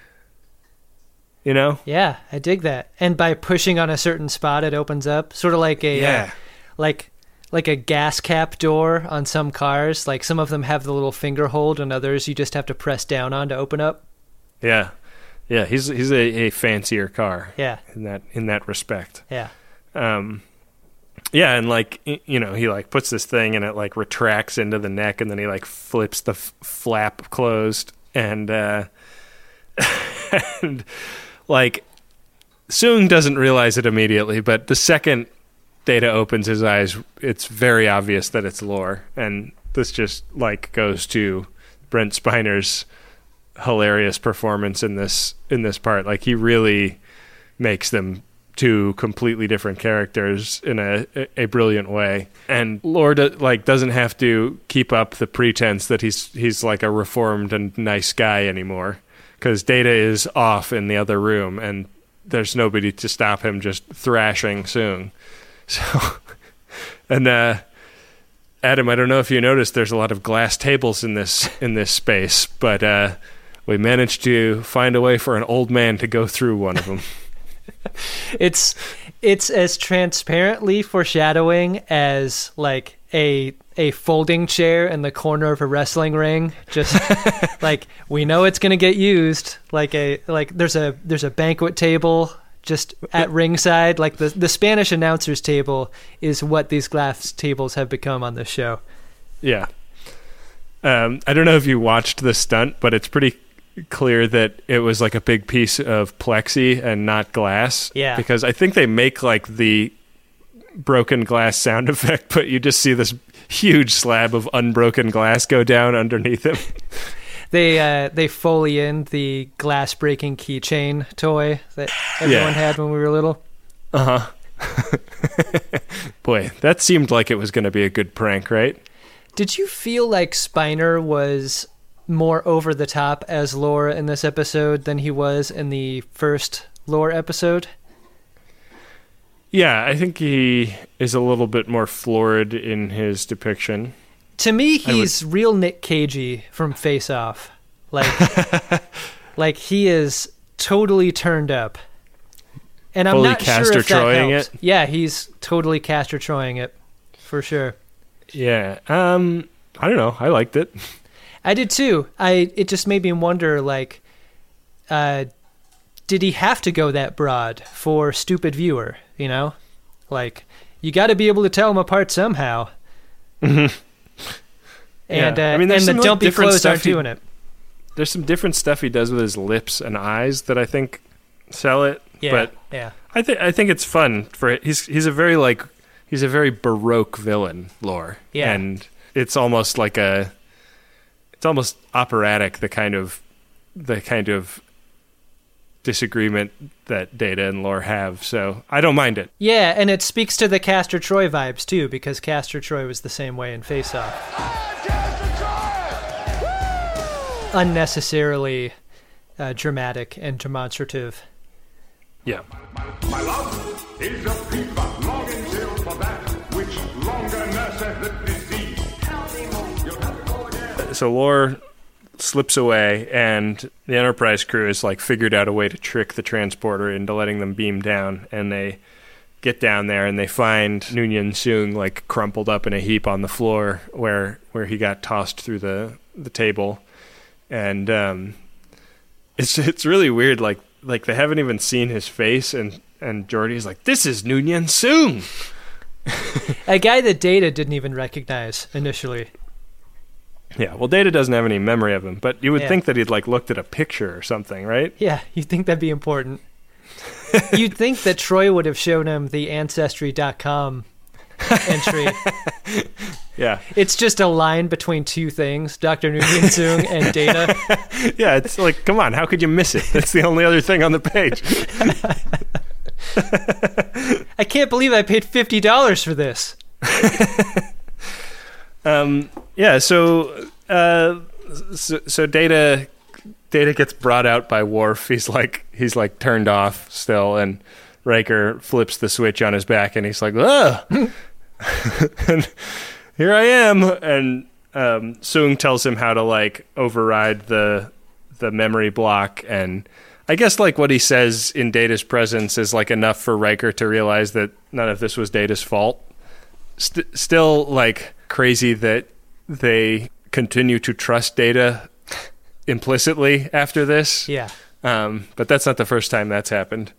You know? Yeah, I dig that. And by pushing on a certain spot, it opens up. Sort of like a... Yeah. Uh, like... like a gas cap door on some cars. Like some of them have the little finger hold and others you just have to press down on to open up. Yeah. Yeah, he's he's a, a fancier car. Yeah. In that in that respect. Yeah. Um yeah, and like you know, he like puts this thing and it like retracts into the neck and then he like flips the f- flap closed and uh and like Soong doesn't realize it immediately, but the second Data opens his eyes, it's very obvious that it's Lore, and this just like goes to Brent Spiner's hilarious performance in this in this part. Like he really makes them two completely different characters in a a, a brilliant way. And Lore do, like doesn't have to keep up the pretense that he's he's like a reformed and nice guy anymore, because Data is off in the other room, and there's nobody to stop him just thrashing Soong. So, and uh, Adam, I don't know if you noticed, there's a lot of glass tables in this in this space, but uh, we managed to find a way for an old man to go through one of them. it's it's as transparently foreshadowing as like a a folding chair in the corner of a wrestling ring. Just like we know it's going to get used. Like a like there's a there's a banquet table just at ringside. Like the the Spanish announcers table is what these glass tables have become on this show. Yeah. Um, I don't know if you watched the stunt, but it's pretty clear that it was like a big piece of plexi and not glass. Yeah. Because I think they make like the broken glass sound effect, but you just see this huge slab of unbroken glass go down underneath him. They uh, they Foley in the glass breaking keychain toy that everyone Yeah. had when we were little. Uh huh. Boy, that seemed like it was going to be a good prank, right? Did you feel like Spiner was more over the top as Lore in this episode than he was in the first Lore episode? Yeah, I think he is a little bit more florid in his depiction. To me, I he's would- real Nick Cagey from Face Off. Like, like he is totally turned up. And I'm Fully not sure Castor if that Troying helps. it? Yeah, he's totally Castor Troying it, for sure. Yeah. Um, I don't know. I liked it. I did too. I it just made me wonder, like, uh, did he have to go that broad for stupid viewer, you know? Like, you got to be able to tell them apart somehow. Mm-hmm. And, yeah. uh, I mean, and the some, like, dumpy clothes aren't he, doing it. There's some different stuff he does with his lips and eyes that I think sell it. Yeah, but yeah. I think I think it's fun for he's he's a very like he's a very baroque villain, Lore. Yeah. And it's almost like a it's almost operatic, the kind of the kind of disagreement that Data and Lore have. So I don't mind it. Yeah, and it speaks to the Castor Troy vibes too, because Castor Troy was the same way in Face Off. Unnecessarily uh, dramatic and demonstrative. Yeah. My love is a fever longing still for that which longer nurses the disease. So Lore slips away, and the Enterprise crew has like figured out a way to trick the transporter into letting them beam down, and they get down there and they find Noonien Soong like crumpled up in a heap on the floor where where he got tossed through the the table. And um, it's it's really weird. Like like they haven't even seen his face, and and Geordi's like, "This is Noonien Soong," a guy that Data didn't even recognize initially. Yeah, well, Data doesn't have any memory of him, but you would Yeah. think that he'd like looked at a picture or something, right? Yeah, you'd think that'd be important. You'd think that Troy would have shown him the Ancestry dot com entry. Yeah. It's just a line between two things, Doctor Noonien Soong and Data. Yeah, it's like, come on, how could you miss it? That's the only other thing on the page. I can't believe I paid fifty dollars for this. um, yeah, so, uh, so so Data Data gets brought out by Worf. He's like he's like turned off still, and Riker flips the switch on his back, and he's like, ugh! And here I am, and um, Soong tells him how to like override the the memory block, and I guess like what he says in Data's presence is like enough for Riker to realize that none of this was Data's fault. St- still like crazy that they continue to trust Data implicitly after this. Yeah. Um, but that's not the first time that's happened.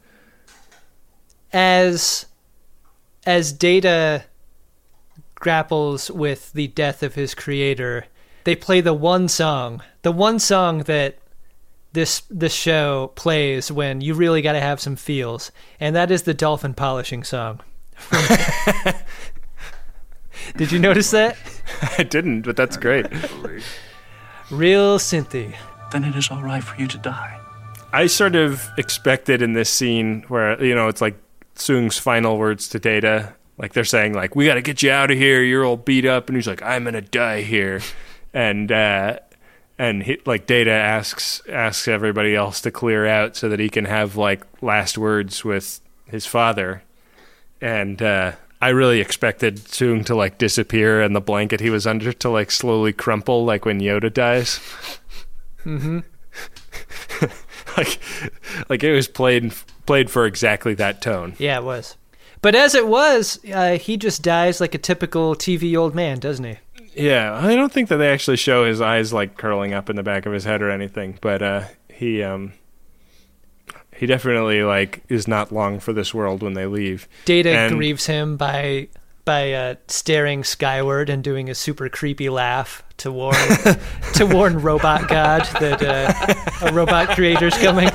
As as Data grapples with the death of his creator, they play the one song, the one song that this this show plays when you really got to have some feels, and that is the dolphin polishing song. Did you notice that? I didn't, but that's great. Real synthy. Then it is all right for you to die. I sort of expected in this scene where, you know, it's like Soong's final words to Data. Like they're saying, like, we got to get you out of here. You're all beat up. And he's like, I'm going to die here. And, uh, and he, like Data asks, asks everybody else to clear out so that he can have like last words with his father. And, uh, I really expected Soong to like disappear and the blanket he was under to like slowly crumple like when Yoda dies. Mm-hmm. like, like it was played played for exactly that tone. Yeah, it was. But as it was, uh, he just dies like a typical T V old man, doesn't he? Yeah, I don't think that they actually show his eyes like curling up in the back of his head or anything, but uh, he um, he definitely like is not long for this world when they leave. Data and, grieves him by by uh, staring skyward and doing a super creepy laugh to warn to warn Robot God that uh, a robot creator's coming.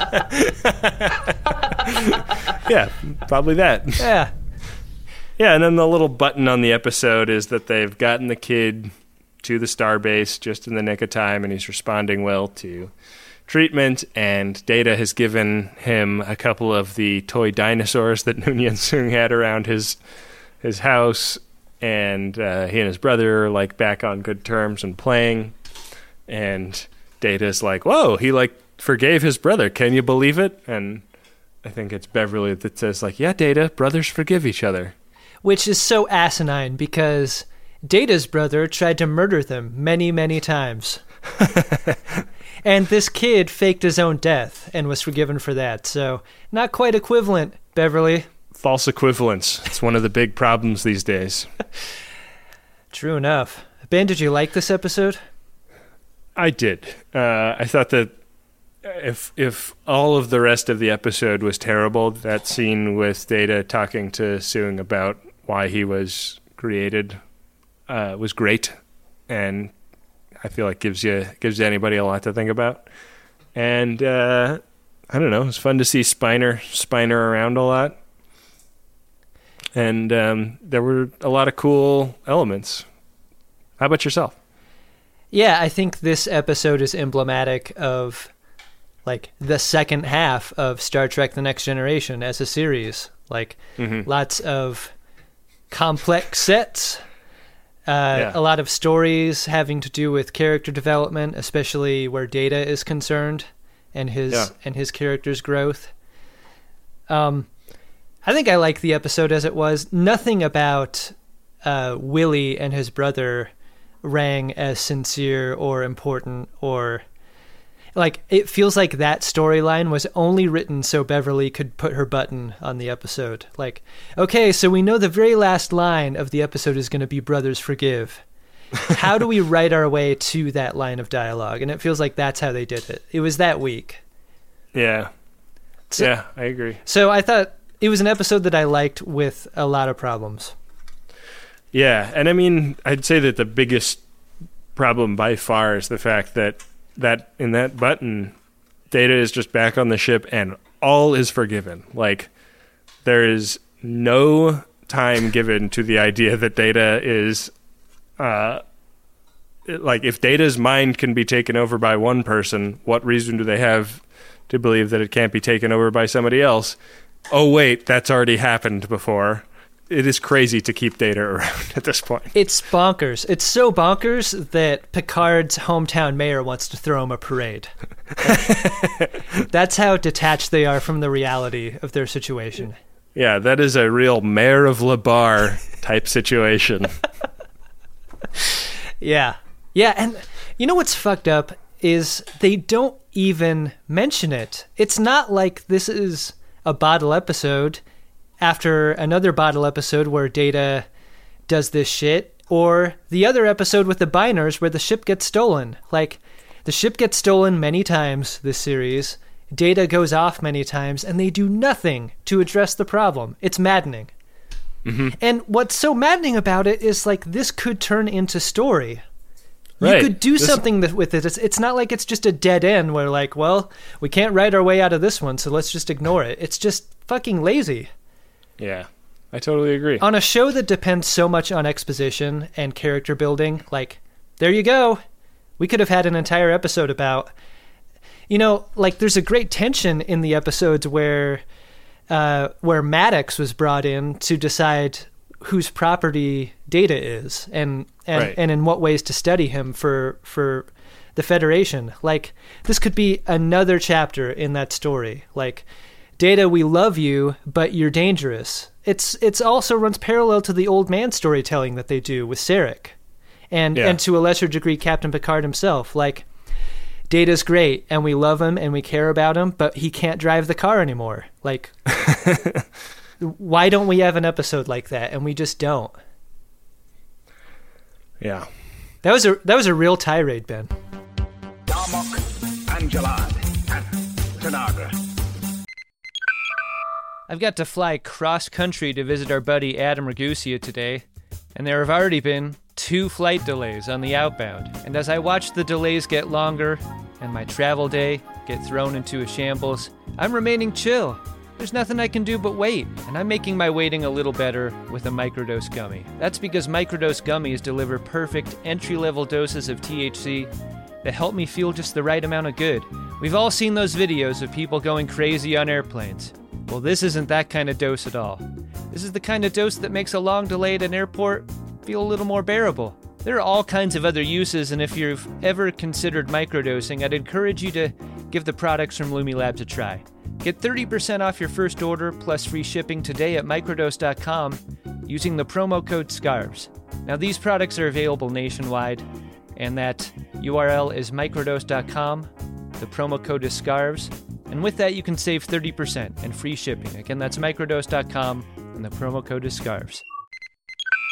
Yeah, probably that. Yeah. Yeah, and then the little button on the episode is that they've gotten the kid to the starbase just in the nick of time, and he's responding well to treatment, and Data has given him a couple of the toy dinosaurs that Noonien Soong had around his his house, and uh, he and his brother are like back on good terms and playing, and Data's like, whoa, he like forgave his brother, can you believe it? And I think it's Beverly that says like, yeah, Data, brothers forgive each other. Which is so asinine because Data's brother tried to murder them many, many times. And this kid faked his own death and was forgiven for that. So not quite equivalent, Beverly. False equivalence. It's one of the big problems these days. True enough. Ben, did you like this episode? I did. Uh, I thought that if if all of the rest of the episode was terrible, that scene with Data talking to Soong about why he was created uh, was great, and I feel like gives you gives anybody a lot to think about. And uh, I don't know, it's fun to see Spiner Spiner around a lot, and um, there were a lot of cool elements. How about yourself? Yeah, I think this episode is emblematic of like the second half of Star Trek The Next Generation as a series. Like mm-hmm. lots of complex sets, uh, yeah. a lot of stories having to do with character development, especially where Data is concerned and his yeah. and his character's growth. Um, I think I like the episode as it was. Nothing about uh, Willie and his brother rang as sincere or important, or like it feels like that storyline was only written so Beverly could put her button on the episode. Like, okay, so we know the very last line of the episode is going to be brothers forgive. How do we write our way to that line of dialogue? And it feels like that's how they did it. It was that week. Yeah. So, yeah, I agree. So I thought it was an episode that I liked with a lot of problems. Yeah, and I mean, I'd say that the biggest problem by far is the fact that that in that button, Data is just back on the ship and all is forgiven. Like, there is no time given to the idea that Data is, uh, like, if Data's mind can be taken over by one person, what reason do they have to believe that it can't be taken over by somebody else? Oh, wait, that's already happened before. It is crazy to keep Data around at this point. It's bonkers. It's so bonkers that Picard's hometown mayor wants to throw him a parade. That's how detached they are from the reality of their situation. Yeah, that is a real Mayor of Labar type situation. Yeah. Yeah, and you know what's fucked up is they don't even mention it. It's not like this is a bottle episode after another bottle episode where Data does this shit, or the other episode with the Biners where the ship gets stolen. Like, the ship gets stolen many times this series, Data goes off many times, and they do nothing to address the problem. It's maddening. Mm-hmm. And what's so maddening about it is, like, this could turn into story. Right. You could do this... something that, with it. It's, it's not like it's just a dead end where, like, well, we can't write our way out of this one, so let's just ignore it. It's just fucking lazy. Yeah, I totally agree. On a show that depends so much on exposition and character building, like, there you go. We could have had an entire episode about, you know, like, there's a great tension in the episodes where uh, where Maddox was brought in to decide whose property Data is and and, right. and in what ways to study him for for the Federation. Like, this could be another chapter in that story. Like, Data, we love you, but you're dangerous. It's it's also runs parallel to the old man storytelling that they do with Sarek, and yeah. and to a lesser degree Captain Picard himself. Like, Data's great, and we love him, and we care about him, but he can't drive the car anymore. Like, why don't we have an episode like that? And we just don't. Yeah, that was a that was a real tirade, Ben. Darmok, Angelad, and Tanagra. I've got to fly cross-country to visit our buddy Adam Ragusia today, and there have already been two flight delays on the outbound. And as I watch the delays get longer and my travel day get thrown into a shambles, I'm remaining chill. There's nothing I can do but wait, and I'm making my waiting a little better with a microdose gummy. That's because microdose gummies deliver perfect entry-level doses of T H C that help me feel just the right amount of good. We've all seen those videos of people going crazy on airplanes. Well, this isn't that kind of dose at all. This is the kind of dose that makes a long delay at an airport feel a little more bearable. There are all kinds of other uses, and if you've ever considered microdosing, I'd encourage you to give the products from Lumi Labs a try. Get thirty percent off your first order plus free shipping today at microdose dot com using the promo code SCARVES. Now, these products are available nationwide, and that U R L is microdose dot com. The promo code is SCARVES. And with that, you can save thirty percent and free shipping. Again, that's microdose dot com, and the promo code is SCARVES.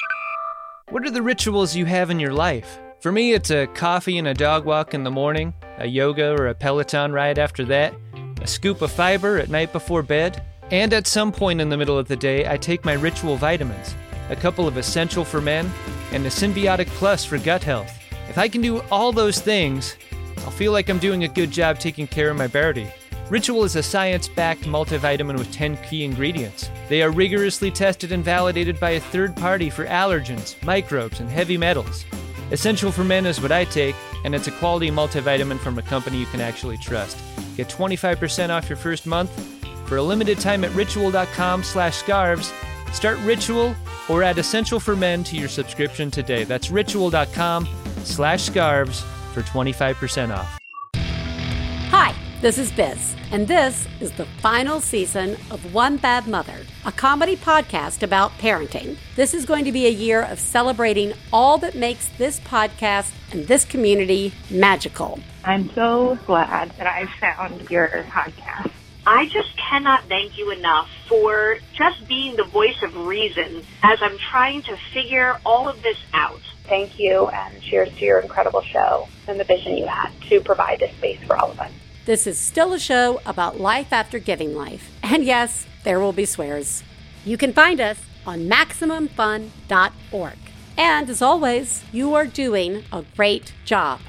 What are the rituals you have in your life? For me, it's a coffee and a dog walk in the morning, a yoga or a Peloton ride after that, a scoop of fiber at night before bed, and at some point in the middle of the day, I take my Ritual vitamins, a couple of Essential for Men, and a Symbiotic Plus for gut health. If I can do all those things, I'll feel like I'm doing a good job taking care of my birdie. Ritual is a science-backed multivitamin with ten key ingredients. They are rigorously tested and validated by a third party for allergens, microbes, and heavy metals. Essential for Men is what I take, and it's a quality multivitamin from a company you can actually trust. Get twenty-five percent off your first month for a limited time at ritual.com slash scarves. Start Ritual or add Essential for Men to your subscription today. That's ritual.com slash scarves for twenty-five percent off. Hi, this is Biz, and this is the final season of One Bad Mother, a comedy podcast about parenting. This is going to be a year of celebrating all that makes this podcast and this community magical. I'm so glad that I found your podcast. I just cannot thank you enough for just being the voice of reason as I'm trying to figure all of this out. Thank you, and cheers to your incredible show and the vision you had to provide this space for all of us. This is still a show about life after giving life. And yes, there will be swears. You can find us on maximum fun dot org. And as always, you are doing a great job.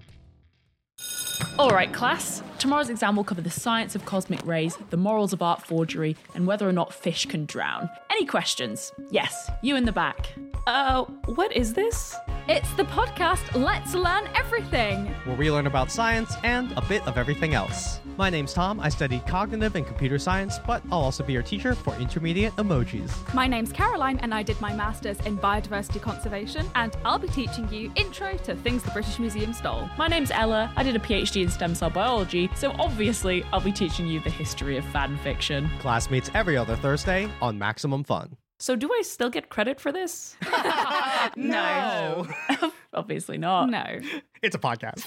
All right, class. Tomorrow's exam will cover the science of cosmic rays, the morals of art forgery, and whether or not fish can drown. Any questions? Yes, you in the back. Uh, what is this? It's the podcast Let's Learn Everything, where we learn about science and a bit of everything else. My name's Tom. I study cognitive and computer science, but I'll also be your teacher for intermediate emojis. My name's Caroline, and I did my master's in biodiversity conservation, and I'll be teaching you intro to things the British Museum stole. My name's Ella. I did a PhD in stem cell biology, so obviously I'll be teaching you the history of fan fiction. Class meets every other Thursday on Maximum Fun. So do I still get credit for this? No. Obviously not. No. It's a podcast.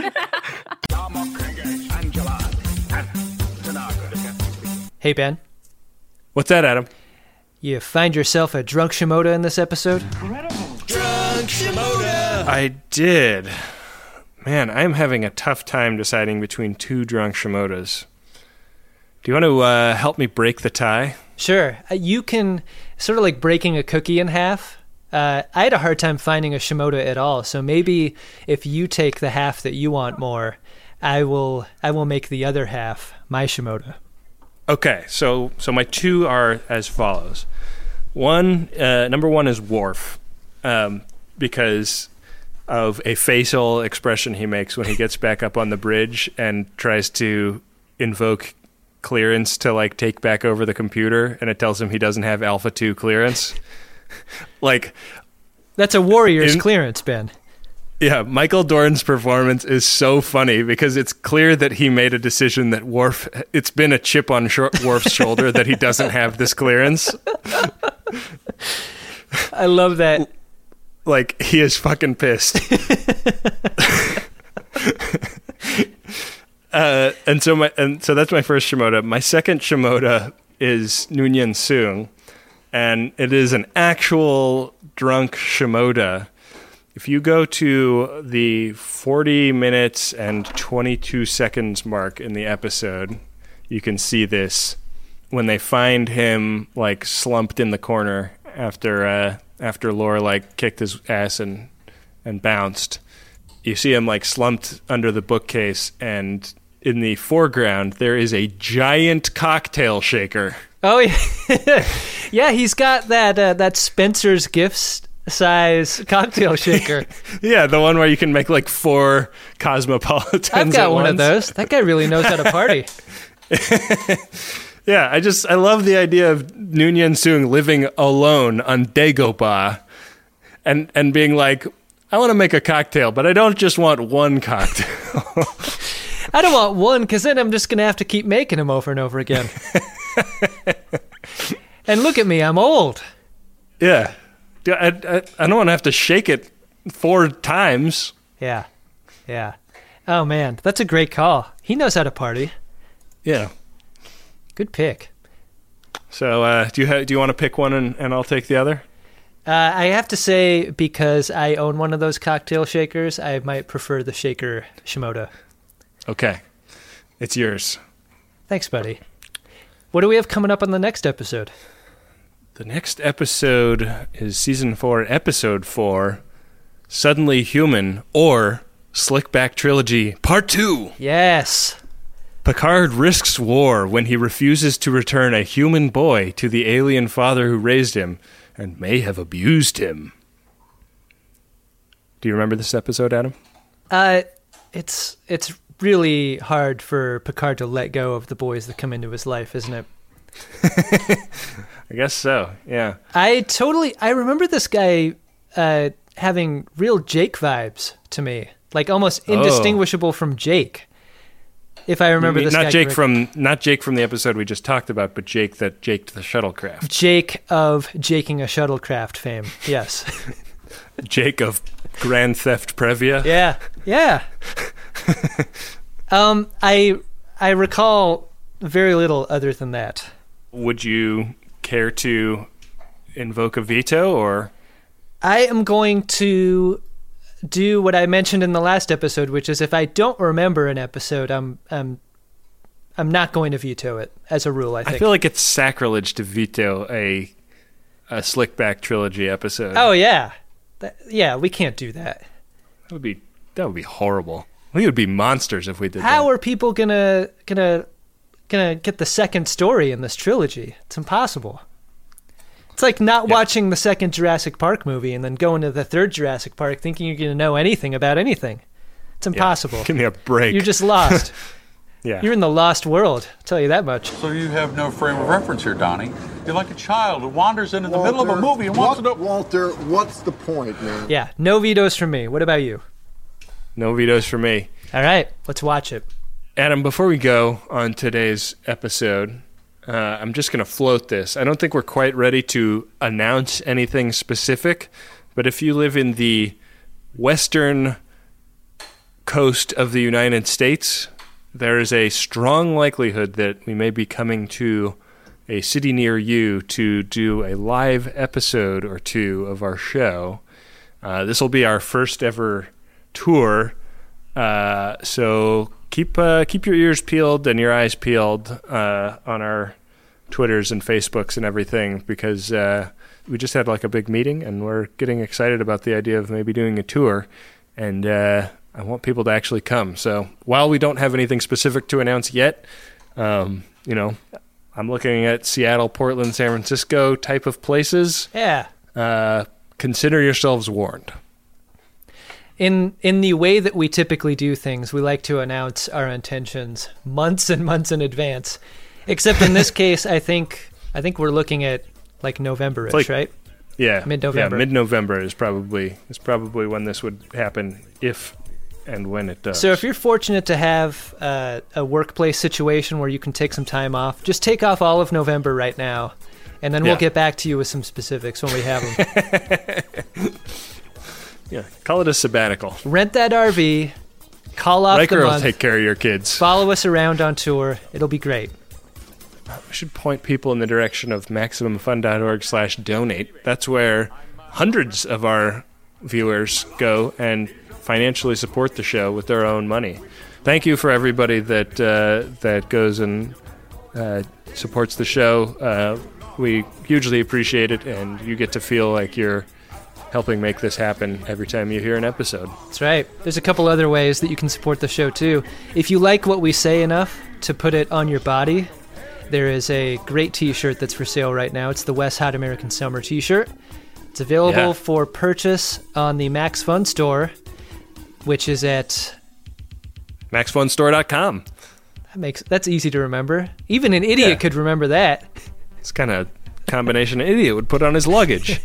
Hey, Ben. What's that, Adam? You find yourself a drunk Shimoda in this episode? Drunk Shimoda! I did. Man, I'm having a tough time deciding between two drunk Shimodas. Do you want to uh, help me break the tie? Sure. Uh, you can, sort of like breaking a cookie in half. Uh, I had a hard time finding a Shimoda at all, so maybe if you take the half that you want more, I will I will make the other half my Shimoda. Okay, so so my two are as follows. One, uh, number one is Worf, um, because of a facial expression he makes when he gets back up on the bridge and tries to invoke clearance to like take back over the computer, and it tells him he doesn't have Alpha two clearance. Like, that's a warrior's in, clearance, Ben. Yeah, Michael Dorn's performance is so funny because it's clear that he made a decision that Worf, it's been a chip on short Worf's shoulder that he doesn't have this clearance. I love that. Like, he is fucking pissed. uh, and so my and so that's my first Shimoda. My second Shimoda is Noonien Soong, and it is an actual drunk Shimoda. If you go to the forty minutes and twenty-two seconds mark in the episode, you can see this when they find him like slumped in the corner after uh, after Lore like kicked his ass and and bounced. You see him like slumped under the bookcase, and in the foreground there is a giant cocktail shaker. Oh yeah, yeah. He's got that uh, that Spencer's Gifts size cocktail shaker. Yeah, the one where you can make like four Cosmopolitans. I've got at one once. of those. That guy really knows how to party. Yeah, I just I love the idea of Noonien Soong living alone on Dagobah and and being like, I want to make a cocktail, but I don't just want one cocktail. I don't want one, because then I'm just going to have to keep making them over and over again. And look at me, I'm old. Yeah. I, I, I don't want to have to shake it four times. Yeah. Yeah. Oh, man. That's a great call. He knows how to party. Yeah. Good pick. So uh, do you ha- do you want to pick one and, and I'll take the other? Uh, I have to say, because I own one of those cocktail shakers, I might prefer the shaker Shimoda. Okay. It's yours. Thanks, buddy. What do we have coming up on the next episode? The next episode is season four, episode four, Suddenly Human, or Slickback Trilogy, part two. Yes. Picard risks war when he refuses to return a human boy to the alien father who raised him and may have abused him. Do you remember this episode, Adam? Uh, it's it's really hard for Picard to let go of the boys that come into his life, isn't it? I guess so, yeah. I totally, I remember this guy uh, having real Jake vibes to me, like almost indistinguishable oh. from Jake. If I remember this not guy Jake correctly. from not Jake from the episode we just talked about, but Jake that jaked the shuttlecraft. Jake of jaking a shuttlecraft fame, yes. Jake of Grand Theft Previa. Yeah, yeah. um, I I recall very little other than that. Would you care to invoke a veto, or? I am going to do what I mentioned in the last episode, which is if I don't remember an episode, I'm I'm I'm not going to veto it as a rule. I think. I feel like it's sacrilege to veto a a Slickback Trilogy episode. Oh yeah, that, yeah, we can't do that. That would be that would be horrible. We would be monsters if we did. How that. are people gonna gonna gonna get the second story in this trilogy? It's impossible. It's like not yep. watching the second Jurassic Park movie and then going to the third Jurassic Park thinking you're going to know anything about anything. It's impossible. Yeah. Give me a break. You're just lost. Yeah. You're in the lost world, I'll tell you that much. So you have no frame of reference here, Donnie. You're like a child who wanders in in the middle of a movie and wants what, to know... Walter, what's the point, man? Yeah, no vetoes from me. What about you? No vetoes for me. All right, let's watch it. Adam, before we go on today's episode... Uh, I'm just going to float this. I don't think we're quite ready to announce anything specific, but if you live in the western coast of the United States, there is a strong likelihood that we may be coming to a city near you to do a live episode or two of our show. Uh, this will be our first ever tour, uh, so keep uh, keep your ears peeled and your eyes peeled uh, on our Twitters and Facebooks and everything, because uh, we just had like a big meeting and we're getting excited about the idea of maybe doing a tour, and uh, I want people to actually come. So while we don't have anything specific to announce yet, um, you know, I'm looking at Seattle, Portland, San Francisco type of places. Yeah. Uh, consider yourselves warned. In in the way that we typically do things, we like to announce our intentions months and months in advance. Except in this case, I think I think we're looking at like November-ish, like, right? Yeah, mid-November. Yeah, mid-November is probably is probably when this would happen, if and when it does. So if you're fortunate to have uh, a workplace situation where you can take some time off, just take off all of November right now, and then yeah. we'll get back to you with some specifics when we have them. Yeah, call it a sabbatical. Rent that R V, call off Riker the month. will take care of your kids. Follow us around on tour. It'll be great. We should point people in the direction of MaximumFun.org slash donate. That's where hundreds of our viewers go and financially support the show with their own money. Thank you for everybody that uh, that goes and uh, supports the show. Uh, we hugely appreciate it, and you get to feel like you're helping make this happen every time you hear an episode. That's right. There's a couple other ways that you can support the show, too. If you like what we say enough to put it on your body, there is a great t-shirt that's for sale right now. It's the West Hot American Summer t-shirt. It's available yeah. for purchase on the Max Fun store, which is at max fun store dot com. That makes that's easy to remember. Even an idiot yeah. could remember that. It's kind of a combination an idiot would put on his luggage.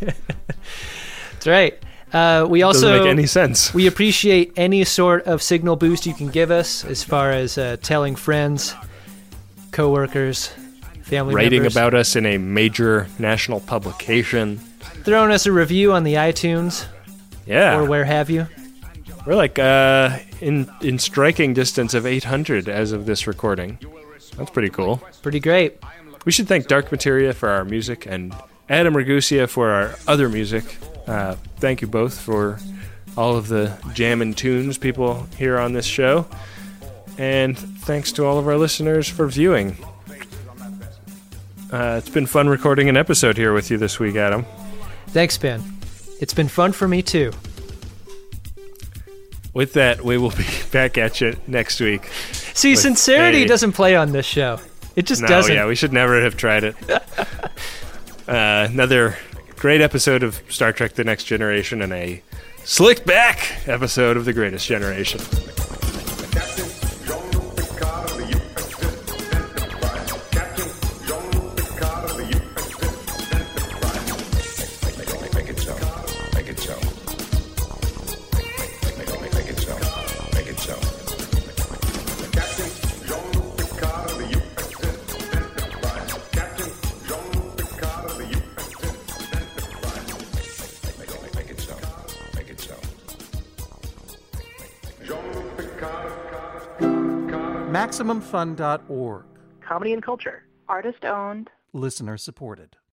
That's right. Uh, we also doesn't make any sense. We appreciate any sort of signal boost you can give us, as far as uh, telling friends, coworkers, family writing members, about us in a major national publication, throwing us a review on the iTunes, yeah, or where have you. We're like uh, in in striking distance of eight hundred as of this recording. That's pretty cool. Pretty great. We should thank Dark Materia for our music and Adam Ragusia for our other music. Uh, thank you both for all of the jam and tunes people hear on this show. And thanks to all of our listeners for viewing. Uh, it's been fun recording an episode here with you this week, Adam. Thanks, Ben. It's been fun for me, too. With that, we will be back at you next week. See, sincerity a... doesn't play on this show. It just no, doesn't. Yeah, we should never have tried it. uh, another great episode of Star Trek The Next Generation and a slick back episode of The Greatest Generation. Maximum Fun dot org. Comedy and culture. Artist owned. Listener supported.